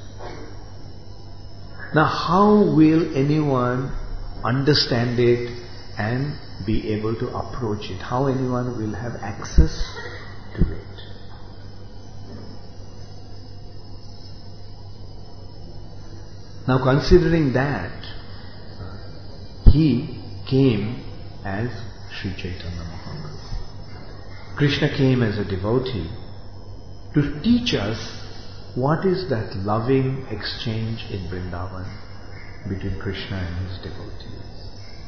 Now how will anyone understand it and be able to approach it? How anyone will have access to it? Now considering that, he came as Sri Chaitanya Mahaprabhu. Krishna came as a devotee to teach us what is that loving exchange in Vrindavan between Krishna and his devotees.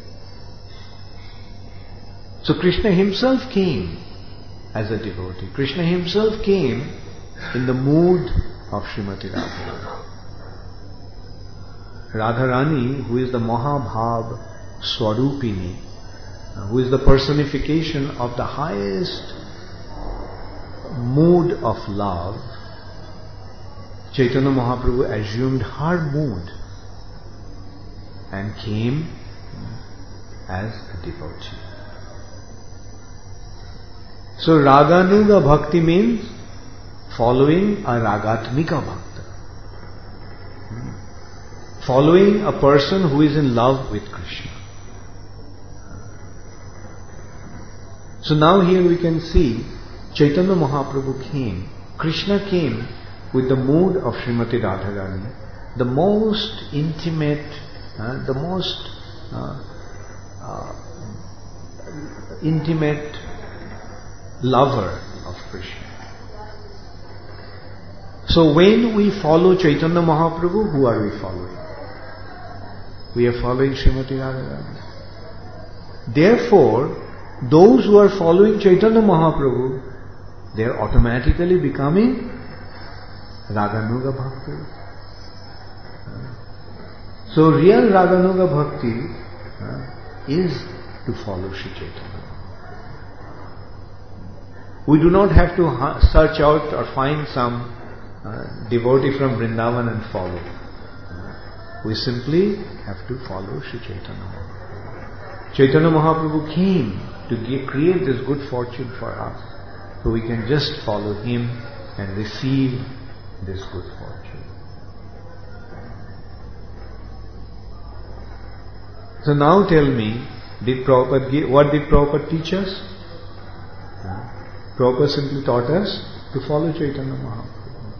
So Krishna himself came as a devotee. Krishna himself came in the mood of Srimati Radharani. Radharani, who is the Mahabhav Swarupini, who is the personification of the highest mood of love, Chaitanya Mahaprabhu assumed her mood and came as a devotee. So Raganuga Bhakti means following a Ragatmika Bhakta. Following a person who is in love with Krishna. So now here we can see Chaitanya Mahaprabhu came, Krishna came with the mood of Srimati Radharani, the most intimate, the most intimate lover of Krishna. So when we follow Chaitanya Mahaprabhu, who are we following? We are following Srimati Radharani. Therefore, those who are following Chaitanya Mahaprabhu, they are automatically becoming Raganuga Bhakti. So real Raganuga Bhakti is to follow Sri Chaitanya. We do not have to search out or find some devotee from Vrindavan and follow. We simply have to follow Sri Chaitanya Mahaprabhu. Chaitanya Mahaprabhu came to create this good fortune for us. So we can just follow him and receive this good fortune. So now tell me, what did Prabhupada teach us? Prabhupada simply taught us to follow Chaitanya Mahaprabhu.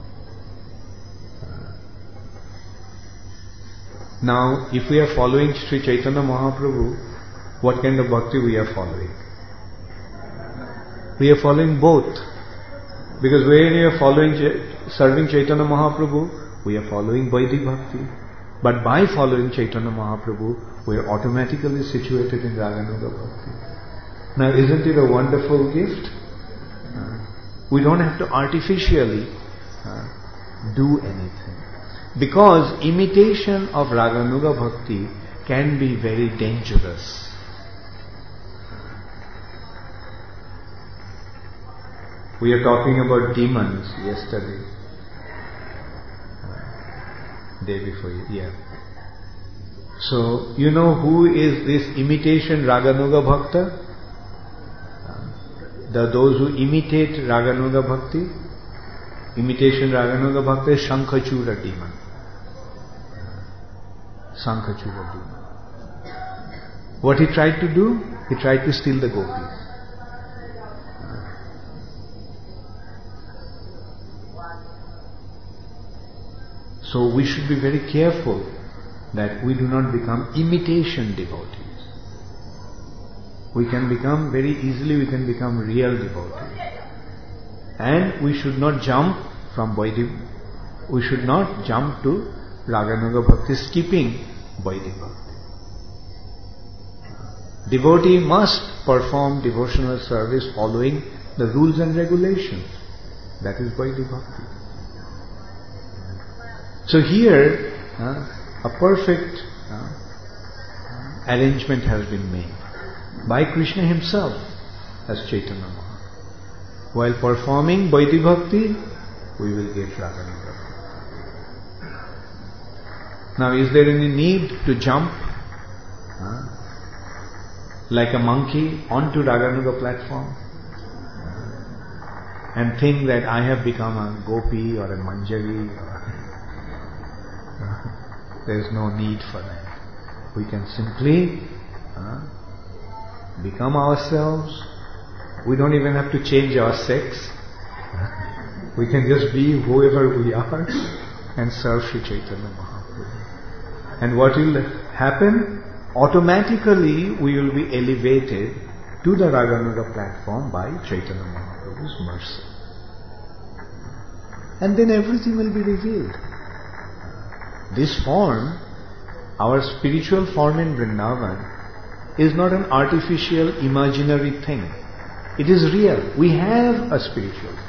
Now, if we are following Sri Chaitanya Mahaprabhu, what kind of bhakti we are following? We are following both. Because when we are serving Chaitanya Mahaprabhu, we are following Vaidhi Bhakti. But by following Chaitanya Mahaprabhu, we are automatically situated in Raganuga Bhakti. Now, isn't it a wonderful gift? We don't have to artificially do anything. Because imitation of Raganuga Bhakti can be very dangerous. We are talking about demons yesterday. Day before, yeah. So, you know who is this imitation Raganuga Bhakta? Those who imitate Raganuga Bhakti. Imitation Raganuga Bhakti is Shankhachura demon. Shankhachura demon. What he tried to do? He tried to steal the gopis. So we should be very careful that we do not become imitation devotees. We can become real devotees. And we should not jump from Vaidhi. We should not jump to Raganuga Bhakti, skipping Vaidhi Bhakti. Devotee must perform devotional service following the rules and regulations. That is Vaidhi Bhakti. So here, a perfect arrangement has been made by Krishna himself as Chaitanya Mahaprabhu. While performing Vaidhi Bhakti, we will get Raganuga Bhakti. Now, is there any need to jump like a monkey onto Raganuga platform and think that I have become a gopi or a manjari? There is no need for that. We can simply become ourselves. We don't even have to change our sex. We can just be whoever we are and serve Sri Chaitanya Mahaprabhu. And what will happen? Automatically we will be elevated to the Raganuga platform by Chaitanya Mahaprabhu's mercy. And then everything will be revealed. This form, our spiritual form in Vrindavan, is not an artificial, imaginary thing. It is real. We have a spiritual form.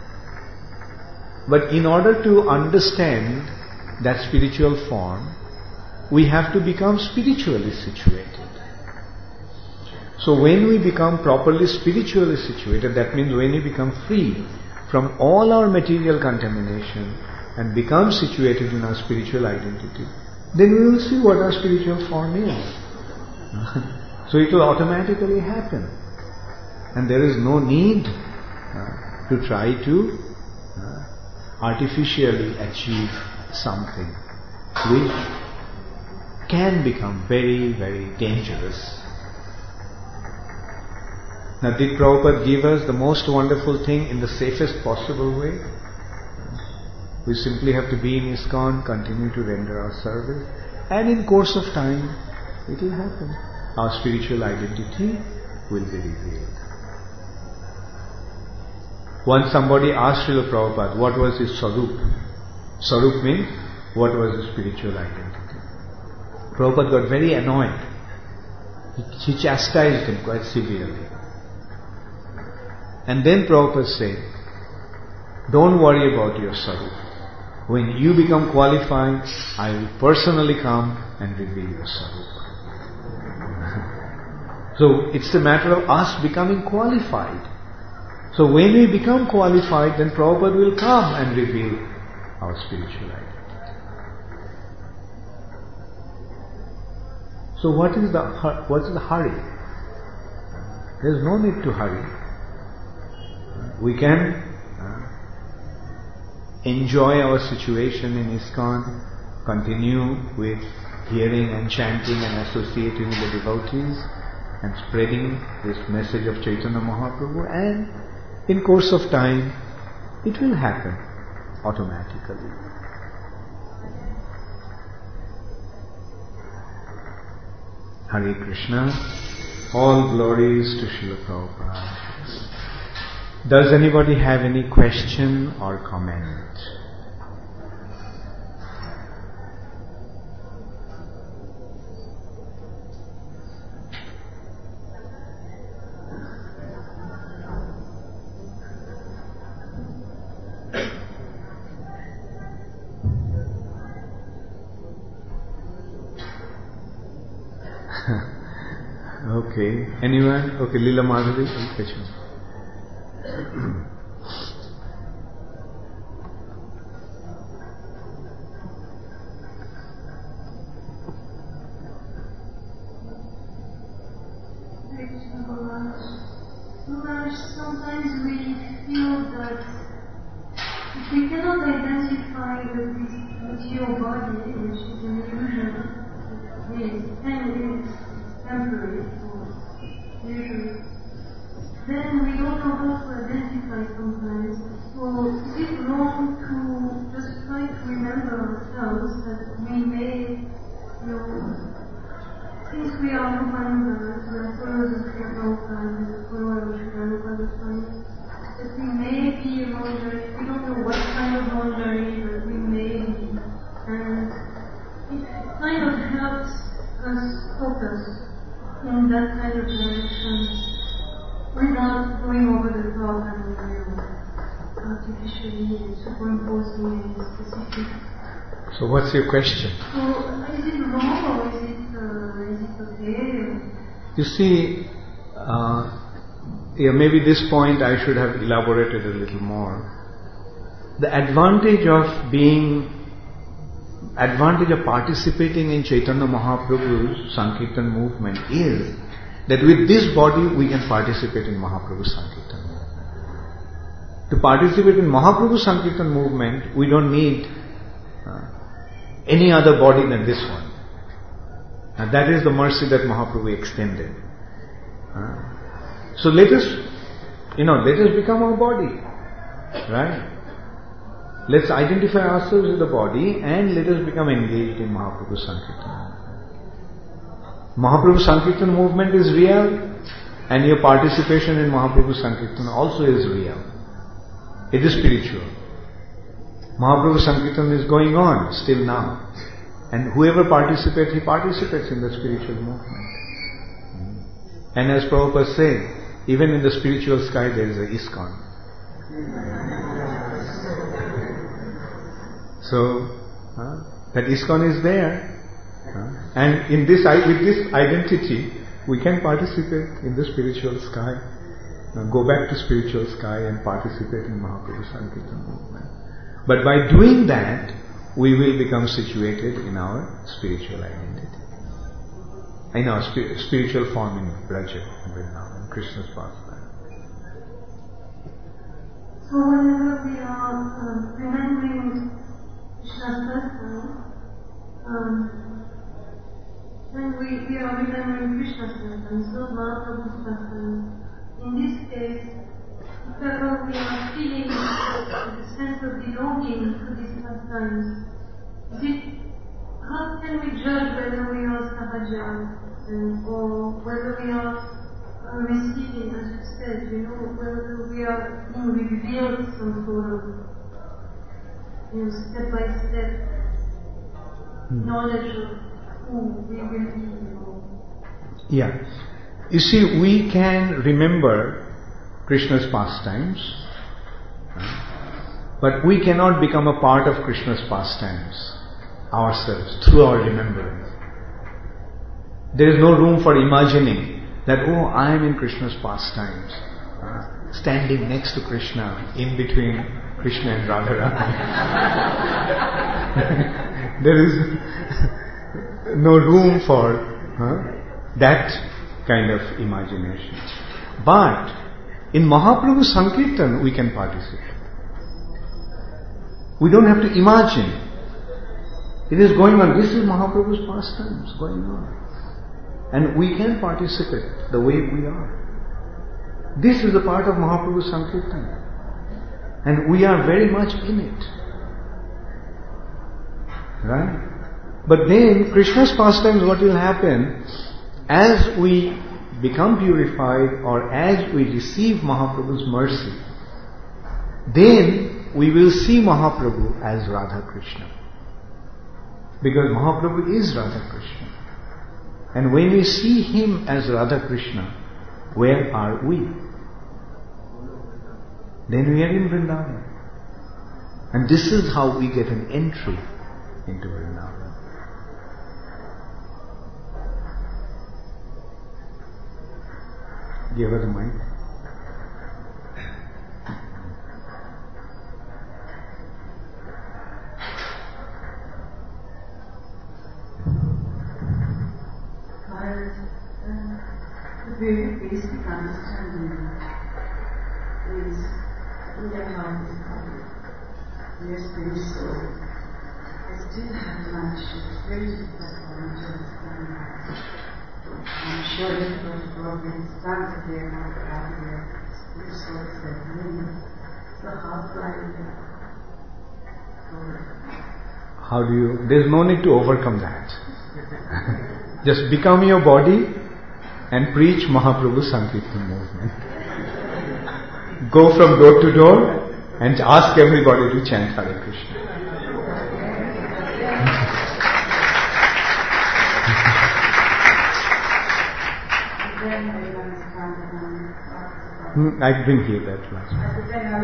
But in order to understand that spiritual form, we have to become spiritually situated. So when we become properly spiritually situated, that means when we become free from all our material contamination and become situated in our spiritual identity, then we will see what our spiritual form is. So it will automatically happen. And there is no need to try to artificially achieve something which can become very, very dangerous. Now, did Prabhupada give us the most wonderful thing in the safest possible way? We simply have to be in ISKCON, continue to render our service, and in course of time, it will happen. Our spiritual identity will be revealed. Once somebody asked Srila Prabhupada, what was his Sarup? Sarup means, what was his spiritual identity? Prabhupada got very annoyed. He chastised him quite severely. And then Prabhupada said, don't worry about your Sarup. When you become qualified, I will personally come and reveal your Sarup. So it's a matter of us becoming qualified. So when we become qualified, then Prabhupada will come and reveal our spiritual identity. So what is the hurry? There is no need to hurry. We can enjoy our situation in ISKCON, continue with hearing and chanting and associating with the devotees and spreading this message of Chaitanya Mahaprabhu, and in course of time it will happen automatically. Hare Krishna. All glories to Srila Prabhupada. Does anybody have any question or comment? Okay. Anyone? Okay, Leela Madhavi. Sometimes we feel that if we cannot identify with this material body, which is an illusion, it's temporary or usually, then we don't know how to identify sometimes. So is it wrong to just try to remember ourselves that we may, since we are Rupanandas, we are followers of Srila Prabhupada, and followers of Srila Rupa Goswami, that we may be a monjari, we don't know what kind of monjari, but we may be, and it kind of helps us focus in that kind of direction without going over the top and artificially superimposing any specific. So what's your question? So is it wrong or is it okay? You see, maybe this point I should have elaborated a little more. The advantage of participating in Chaitanya Mahaprabhu's Sankirtan movement is that with this body we can participate in Mahaprabhu's Sankirtan movement. To participate in Mahaprabhu's Sankirtan movement, we don't need any other body than this one. And that is the mercy that Mahaprabhu extended. So let us become our body. Right? Let's identify ourselves with the body and let us become engaged in Mahaprabhu Sankirtan movement. Mahaprabhu Sankirtan movement is real, and your participation in Mahaprabhu Sankirtan also is real. It is spiritual. Mahaprabhu Sankirtan is going on still now. And whoever participates, he participates in the spiritual movement. And as Prabhupada said, even in the spiritual sky there is a ISKCON. So, that ISKCON is there. And with this identity, we can participate in the spiritual sky, go back to spiritual sky and participate in Mahaprabhu Sankirtan movement. But by doing that, we will become situated in our spiritual identity, in our spiritual form in Braja, in Vrindavan, Krishna's pastime. So whenever we are remembering Krishna's pastime, when we are remembering Krishna's pastime, not Mahaprabhu's pastime. In this case, whenever we are feeling the sense of belonging to these pastimes, how can we judge whether we are sahaja or whether we are receiving, as you said, whether we are being revealed some sort of, step by step knowledge of who we will be? Yeah. You see, we can remember Krishna's pastimes, but we cannot become a part of Krishna's pastimes ourselves through our remembrance. There is no room for imagining that, I am in Krishna's pastimes, standing next to Krishna, in between Krishna and Radharani. There is no room for that kind of imagination. But in Mahaprabhu Sankirtan, we can participate. We don't have to imagine. It is going on. This is Mahaprabhu's pastimes going on. And we can participate the way we are. This is a part of Mahaprabhu Sankirtan. And we are very much in it. Right? But then, Krishna's pastimes, what will happen, as we become purified or as we receive Mahaprabhu's mercy, then we will see Mahaprabhu as Radha Krishna. Because Mahaprabhu is Radha Krishna. And when we see him as Radha Krishna, where are we? Then we are in Vrindavan. And this is how we get an entry into Vrindavan. Give her the mic. The very basic understanding is we are not this body. We are spirit soul. I still have much. It's very difficult for me to understand that. I'm sure everybody probably stands there now, spirit soul is that meaning. So how do I overcome? There's no need to overcome that. Just become your body and preach Mahaprabhu Sankirtan movement. Go from door to door and ask everybody to chant Hare Krishna. I didn't hear that last one.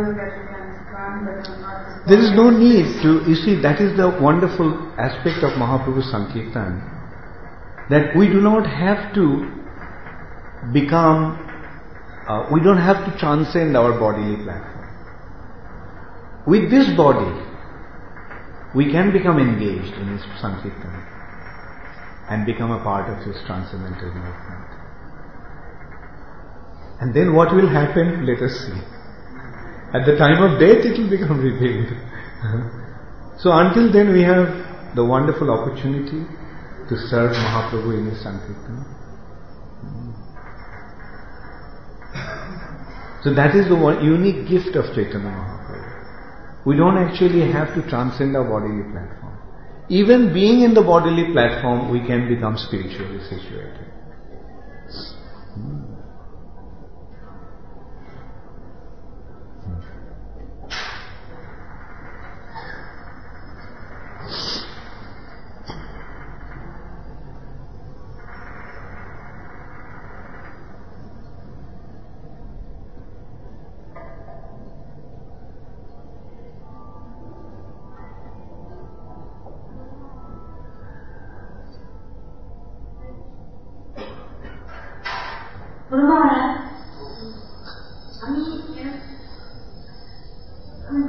There is no need to, you see, that is the wonderful aspect of Mahaprabhu Sankirtan, that we do not have to become, we don't have to transcend our bodily platform. With this body, we can become engaged in his Sankirtan and become a part of his transcendental movement. And then what will happen? Let us see. At the time of death, it will become revealed. So until then, we have the wonderful opportunity to serve Mahaprabhu in his Sankirtan. So that is the one unique gift of Chaitanya Mahaprabhu. We don't actually have to transcend our bodily platform. Even being in the bodily platform, we can become spiritually situated.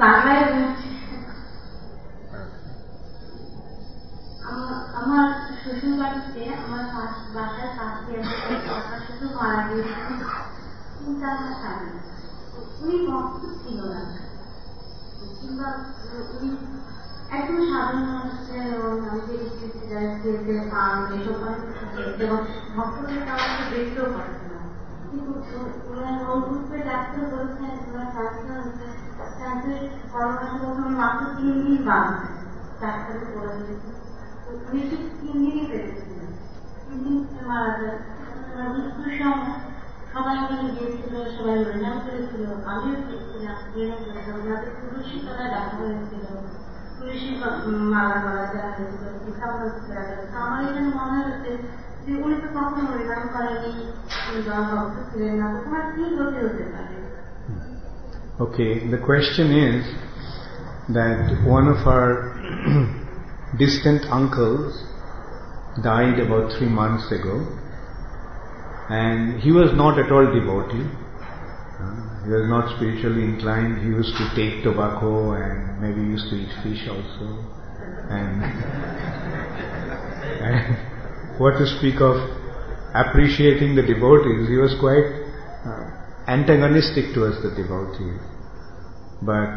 বাংলায় বলছি। আমার শ্বশুর বাড়িতে আমার বাসার পাশে আমার শ্বশুর মারা গিয়েছিল 3-4 মাস আগে। উনি ভক্ত ছিল না, কিংবা উনি একদম সাধারণ মানুষ ছিলেন এবং আমি খেলতে পান এসব এবং ভক্তদের কারণে দেখতেও পারছে না। কিন্তু ওর গ্রুপে ডাক্তার বলেছেন ওনার ক্যান্সারের পরামর্শ প্রথমে মাত্র 3 দিন বাঁধছে, ডাক্তারে বলে দিয়েছে। উনি ঠিক 3 দিনই পেরেছিলেন, 3 দিন মারা যায়। মৃত্যুর সময় সবাই ওখানে গিয়েছিল, সবাই নাম করেছিল, আমিও গিয়েছিলাম, ওনাদের তুলসী তলা ডাকা হয়েছিল, তুলসী মালা মারা দেওয়া হয়েছিল, আমার এখানে মনে হচ্ছে যে উনি তো কখনো হরিনাম করেনি, ভক্ত ছিলেন না, তো তোমার কি হতে পারে? Okay, the question is that one of our distant uncles died about 3 months ago, and he was not at all devotee. He was not spiritually inclined. He used to take tobacco and maybe used to eat fish also. And what to speak of appreciating the devotees, he was quite antagonistic towards the devotees. But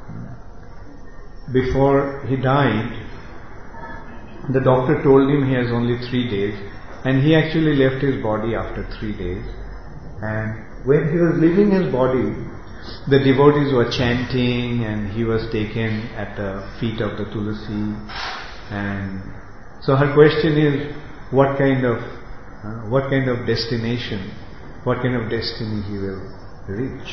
before he died, the doctor told him he has only 3 days, and he actually left his body after 3 days. And when he was leaving his body, the devotees were chanting and he was taken at the feet of the Tulasi. And so her question is, what kind of destination, what kind of destiny he will reach.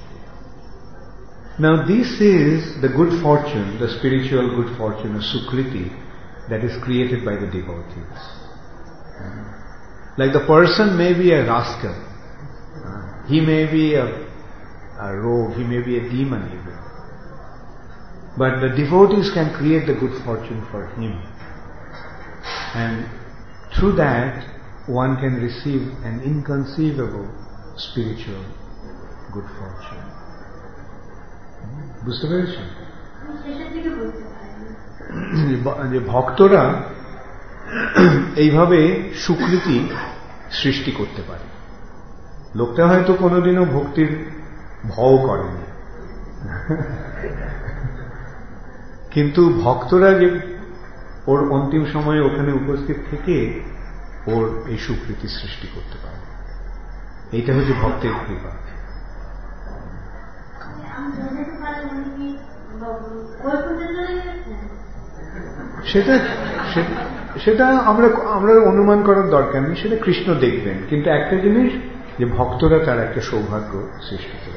Now this is the good fortune, the spiritual good fortune of Sukriti that is created by the devotees. Like the person may be a rascal, he may be a rogue, he may be a demon even, but the devotees can create the good fortune for him, and through that one can receive an inconceivable spiritual good fortune. বুঝতে পেরেছেন? যে ভক্তরা এইভাবে সুকৃতি সৃষ্টি করতে পারে। লোকটা হয়তো কোনোদিনও ভক্তির ভয় করেনি, কিন্তু ভক্তরা যে ওর অন্তিম সময়ে ওখানে উপস্থিত থেকে ওর এই সুকৃতি সৃষ্টি করতে পারে, এইটা হচ্ছে ভক্তের কৃপা। সেটা আমরা অনুমান করার দরকার নেই, সেটা কৃষ্ণ দেখবেন। কিন্তু একটা জিনিস, যে ভক্তরা তার একটা সৌভাগ্য সৃষ্টি করে,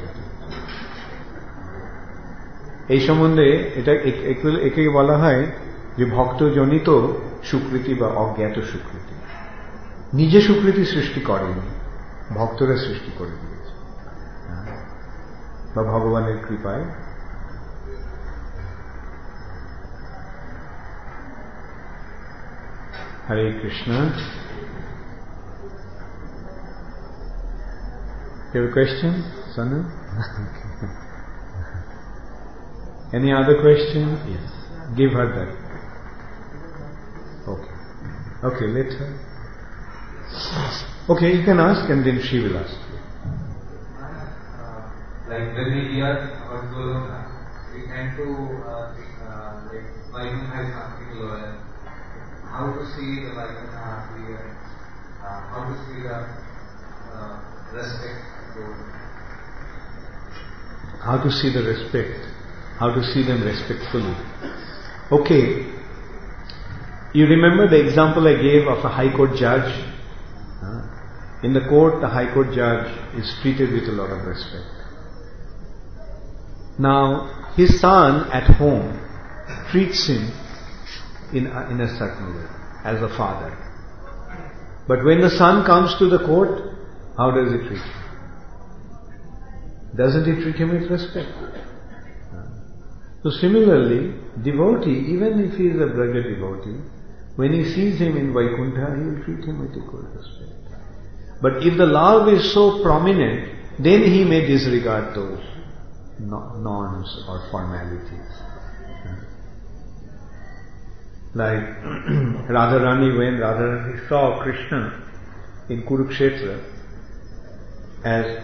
এই সম্বন্ধে এটা একে বলা হয় যে ভক্তজনিত সুকৃতি বা অজ্ঞাত সুকৃতি। নিজে সুকৃতি সৃষ্টি করেনি, ভক্তরা সৃষ্টি করে দিয়েছে বা ভগবানের কৃপায়। Hare Krishna. You have a question, Sanu? Any other question? Yes. Give her that. Okay, let her. Okay, you can ask and then she will ask. Like when we hear about Golgotha, we tend to like Vaikuntha is something lower. How to see the Vaikuntha here? How to see the respect? How to see the respect? How to see them respectfully? Okay. You remember the example I gave of a High Court judge? In the court, the High Court judge is treated with a lot of respect. Now, his son at home treats him in a certain way, as a father. But when the son comes to the court, how does he treat him? Doesn't he treat him with respect? So similarly, devotee, even if he is a Braja devotee, when he sees him in Vaikuntha, he will treat him with equal respect. But if the love is so prominent, then he may disregard those. norms or formalities. Like Radharani, when Radharani saw Krishna in Kurukshetra as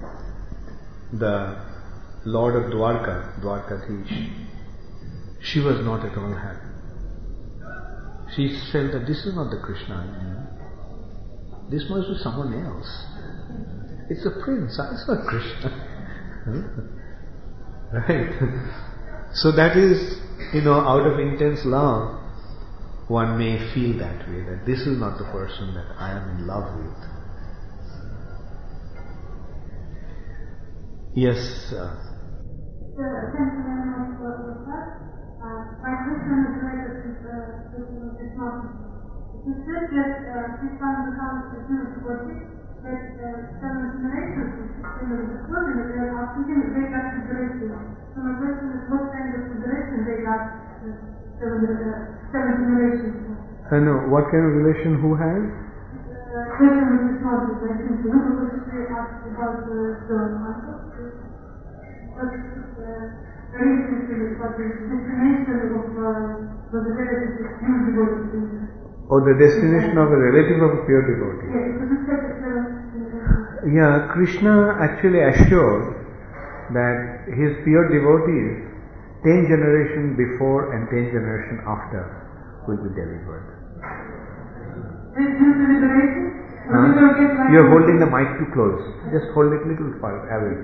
the Lord of Dwarkadhish, she was not at all happy. She felt that this is not the Krishna I knew. This must be someone else. It's a prince, it's not Krishna. Right? So that is, out of intense love, one may feel that way, that this is not the person that I am in love with. Yes. Thank you very much for that. My question is related to this morning. It is said that Krishna becomes a human body, that 7 generations in the body, that they are after him, they got liberation. So my question is, what kind of liberation they got 7 generations? I know. What kind of relation who has? Question with this morning, I think. Because we asked about the concept. But recently, about the destination of the relative of pure devotee. Or the destination of a relative of a pure devotee. Yes, because it said that Yeah, Krishna actually assured that his pure devotees 10 generations before and 10 generations after will be delivered. You are holding the mic too close. Just hold it little far away.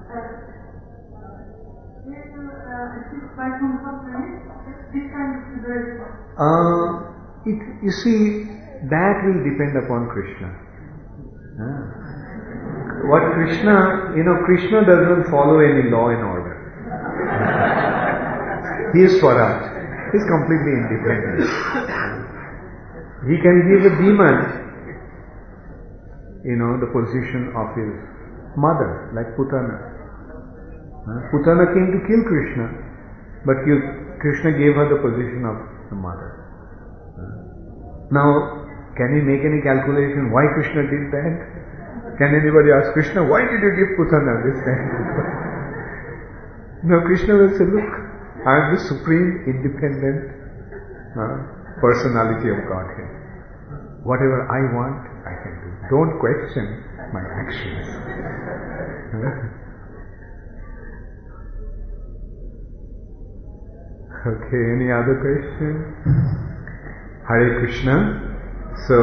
You see, that will depend upon Krishna. What Krishna, Krishna doesn't follow any law and order. He is Swaraj. He is completely independent. He can give a demon, the position of his mother, like Putana. Putana came to kill Krishna, but Krishna gave her the position of the mother. Now, can we make any calculation why Krishna did that? Can anybody ask Krishna, why did you give Putana this time? No, Krishna will say, look, I am the supreme independent personality of Godhead. Whatever I want, I can do. Don't question my actions. Okay, any other question? Hare Krishna. So,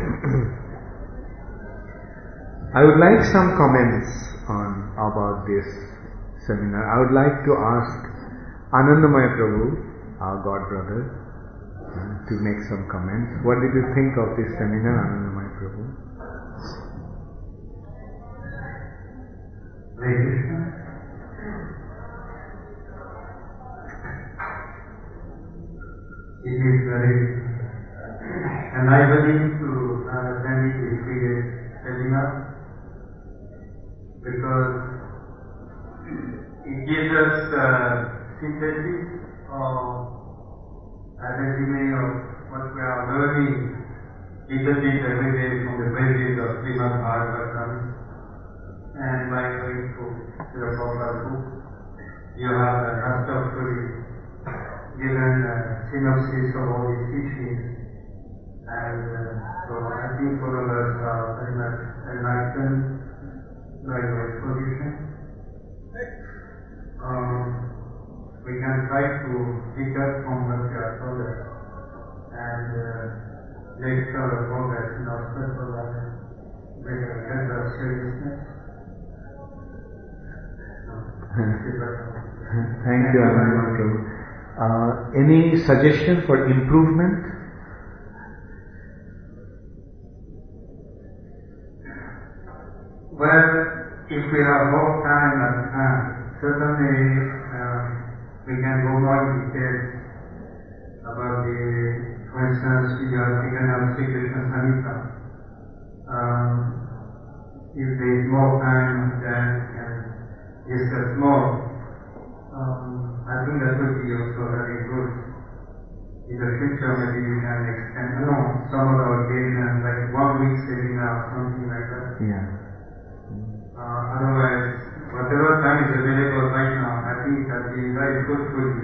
I would like some comments about this seminar. I would like to ask Anandamaya Prabhu, our God brother, to make some comments. What did you think of this seminar, Anandamaya Prabhu? Hare Krishna. It is very enlightening to attend this seminar because it gives us synthesis or a resume of what we are learning little bit every day from the pages of Srimad Bhagavatam, and by going to the Prabhupada book, you have masterfully given a synopsis of all these teachings, and so I think all of us are very much enlightened by your exposition. We can try to pick up from what you have told us and make further progress in our spiritual life with a better seriousness. Thank you, Anandamaya Prabhu. Any suggestion for improvement? Well, if we have more time at hand, certainly we can go more in detail about for instance, we are taken up Sri Krishna Samhita. If there is more time, then we can discuss more. I think that would be also very good. In the future, maybe we can extend some of our occasions, like 1 week seminar or something like that. Yeah. Otherwise, whatever time is available right now, happy, very good,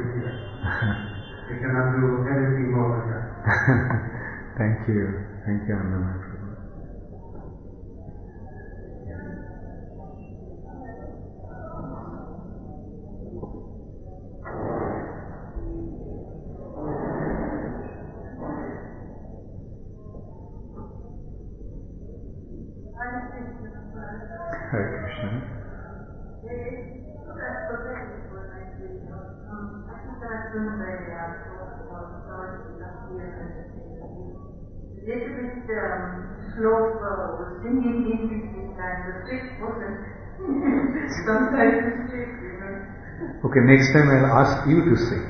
we cannot do anything more than that. Thank you, Annamai Prabhu. Hare Krishna. Little bit slow singing in between times. The trick wasn't sometimes the trick, Okay, next time I'll ask you to sing.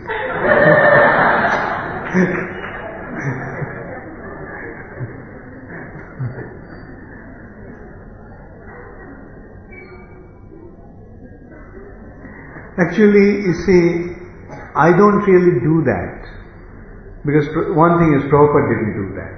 Actually, you see, I don't really do that. Because one thing is, Prabhupada didn't do that.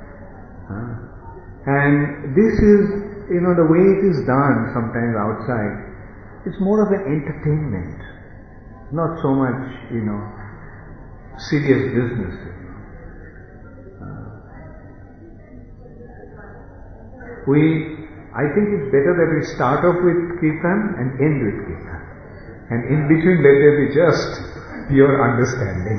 And this is, the way it is done sometimes outside, it's more of an entertainment. Not so much, serious business. I think it's better that we start off with Kirtan and end with Kirtan. And in between let there be just pure understanding.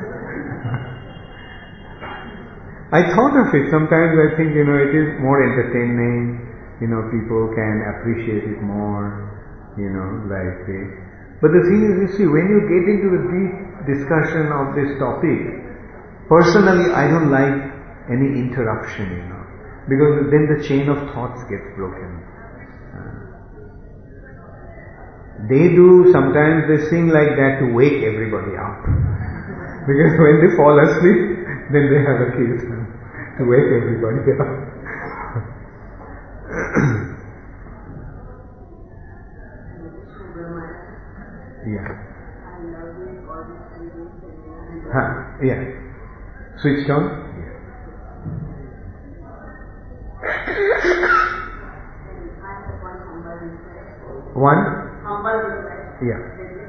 I thought of it, sometimes I think, it is more entertaining, people can appreciate it more, like this. But the thing is, you see, when you get into the deep discussion of this topic, personally I don't like any interruption, because then the chain of thoughts gets broken. Sometimes they sing like that to wake everybody up. Because when they fall asleep, then they have a kirtan to wake everybody up. Yeah. Yeah. Switched on? Yeah. One? Yeah.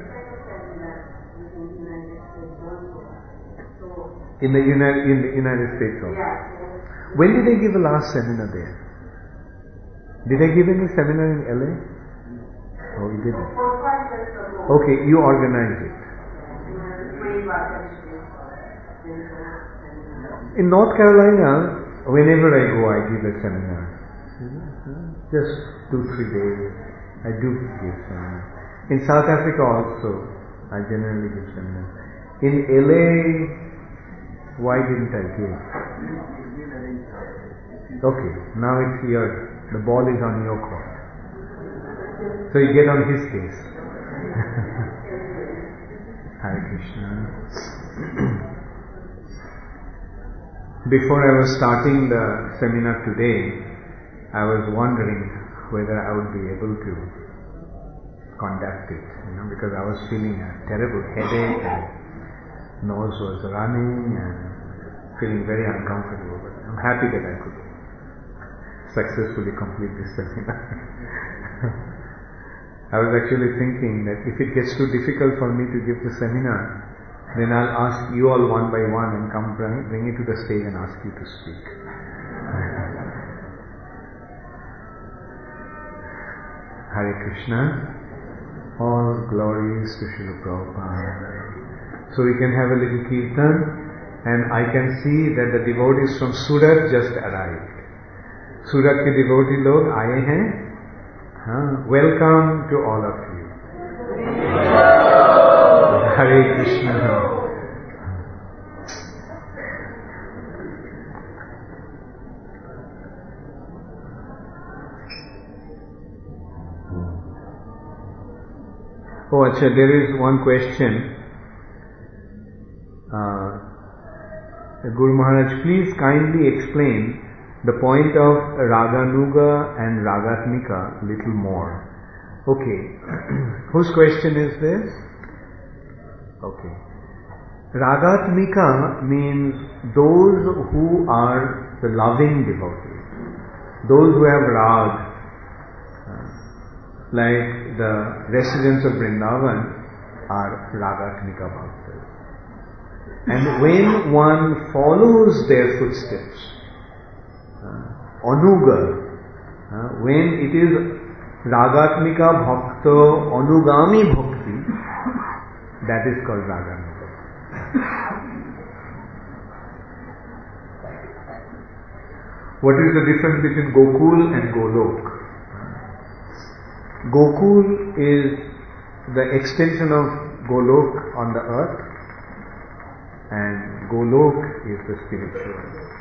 In the United States also. When did they give the last seminar there? Did they give any seminar in LA? Oh, you didn't. Okay, you organized it. In North Carolina, whenever I go, I give a seminar. Just 2-3 days, I do give seminar. In South Africa also, I generally give seminar. In LA, why didn't I give? Okay, now it's your, the ball is on your court. So you get on his case. Hare Krishna. Before I was starting the seminar today, I was wondering whether I would be able to conduct it, because I was feeling a terrible headache and nose was running and feeling very uncomfortable. But I'm happy that I could successfully complete this seminar. I was actually thinking that if it gets too difficult for me to give the seminar, then I'll ask you all one by one and come bring it to the stage and ask you to speak. Hare Krishna. All glories to Srila Prabhupada. So we can have a little kirtan, and I can see that the devotees from Surat just arrived. Surat ke devotee log aaye hain. Welcome to all of you. Hare Krishna. Oh, achha, there is one question. Guru Maharaj, please kindly explain the point of Raganuga and Ragatmika little more. Okay. Whose question is this? Okay. Ragatmika means those who are the loving devotees. Those who have rag. like the residents of Vrindavan are Ragatmika Bhaktas. And when one follows their footsteps, Anuga, when it is Ragatmika Bhakta Anugami Bhakti, that is called Ragamika. What is the difference between Gokul and Golok? Gokul is the extension of Golok on the earth, and Golok is the spiritual.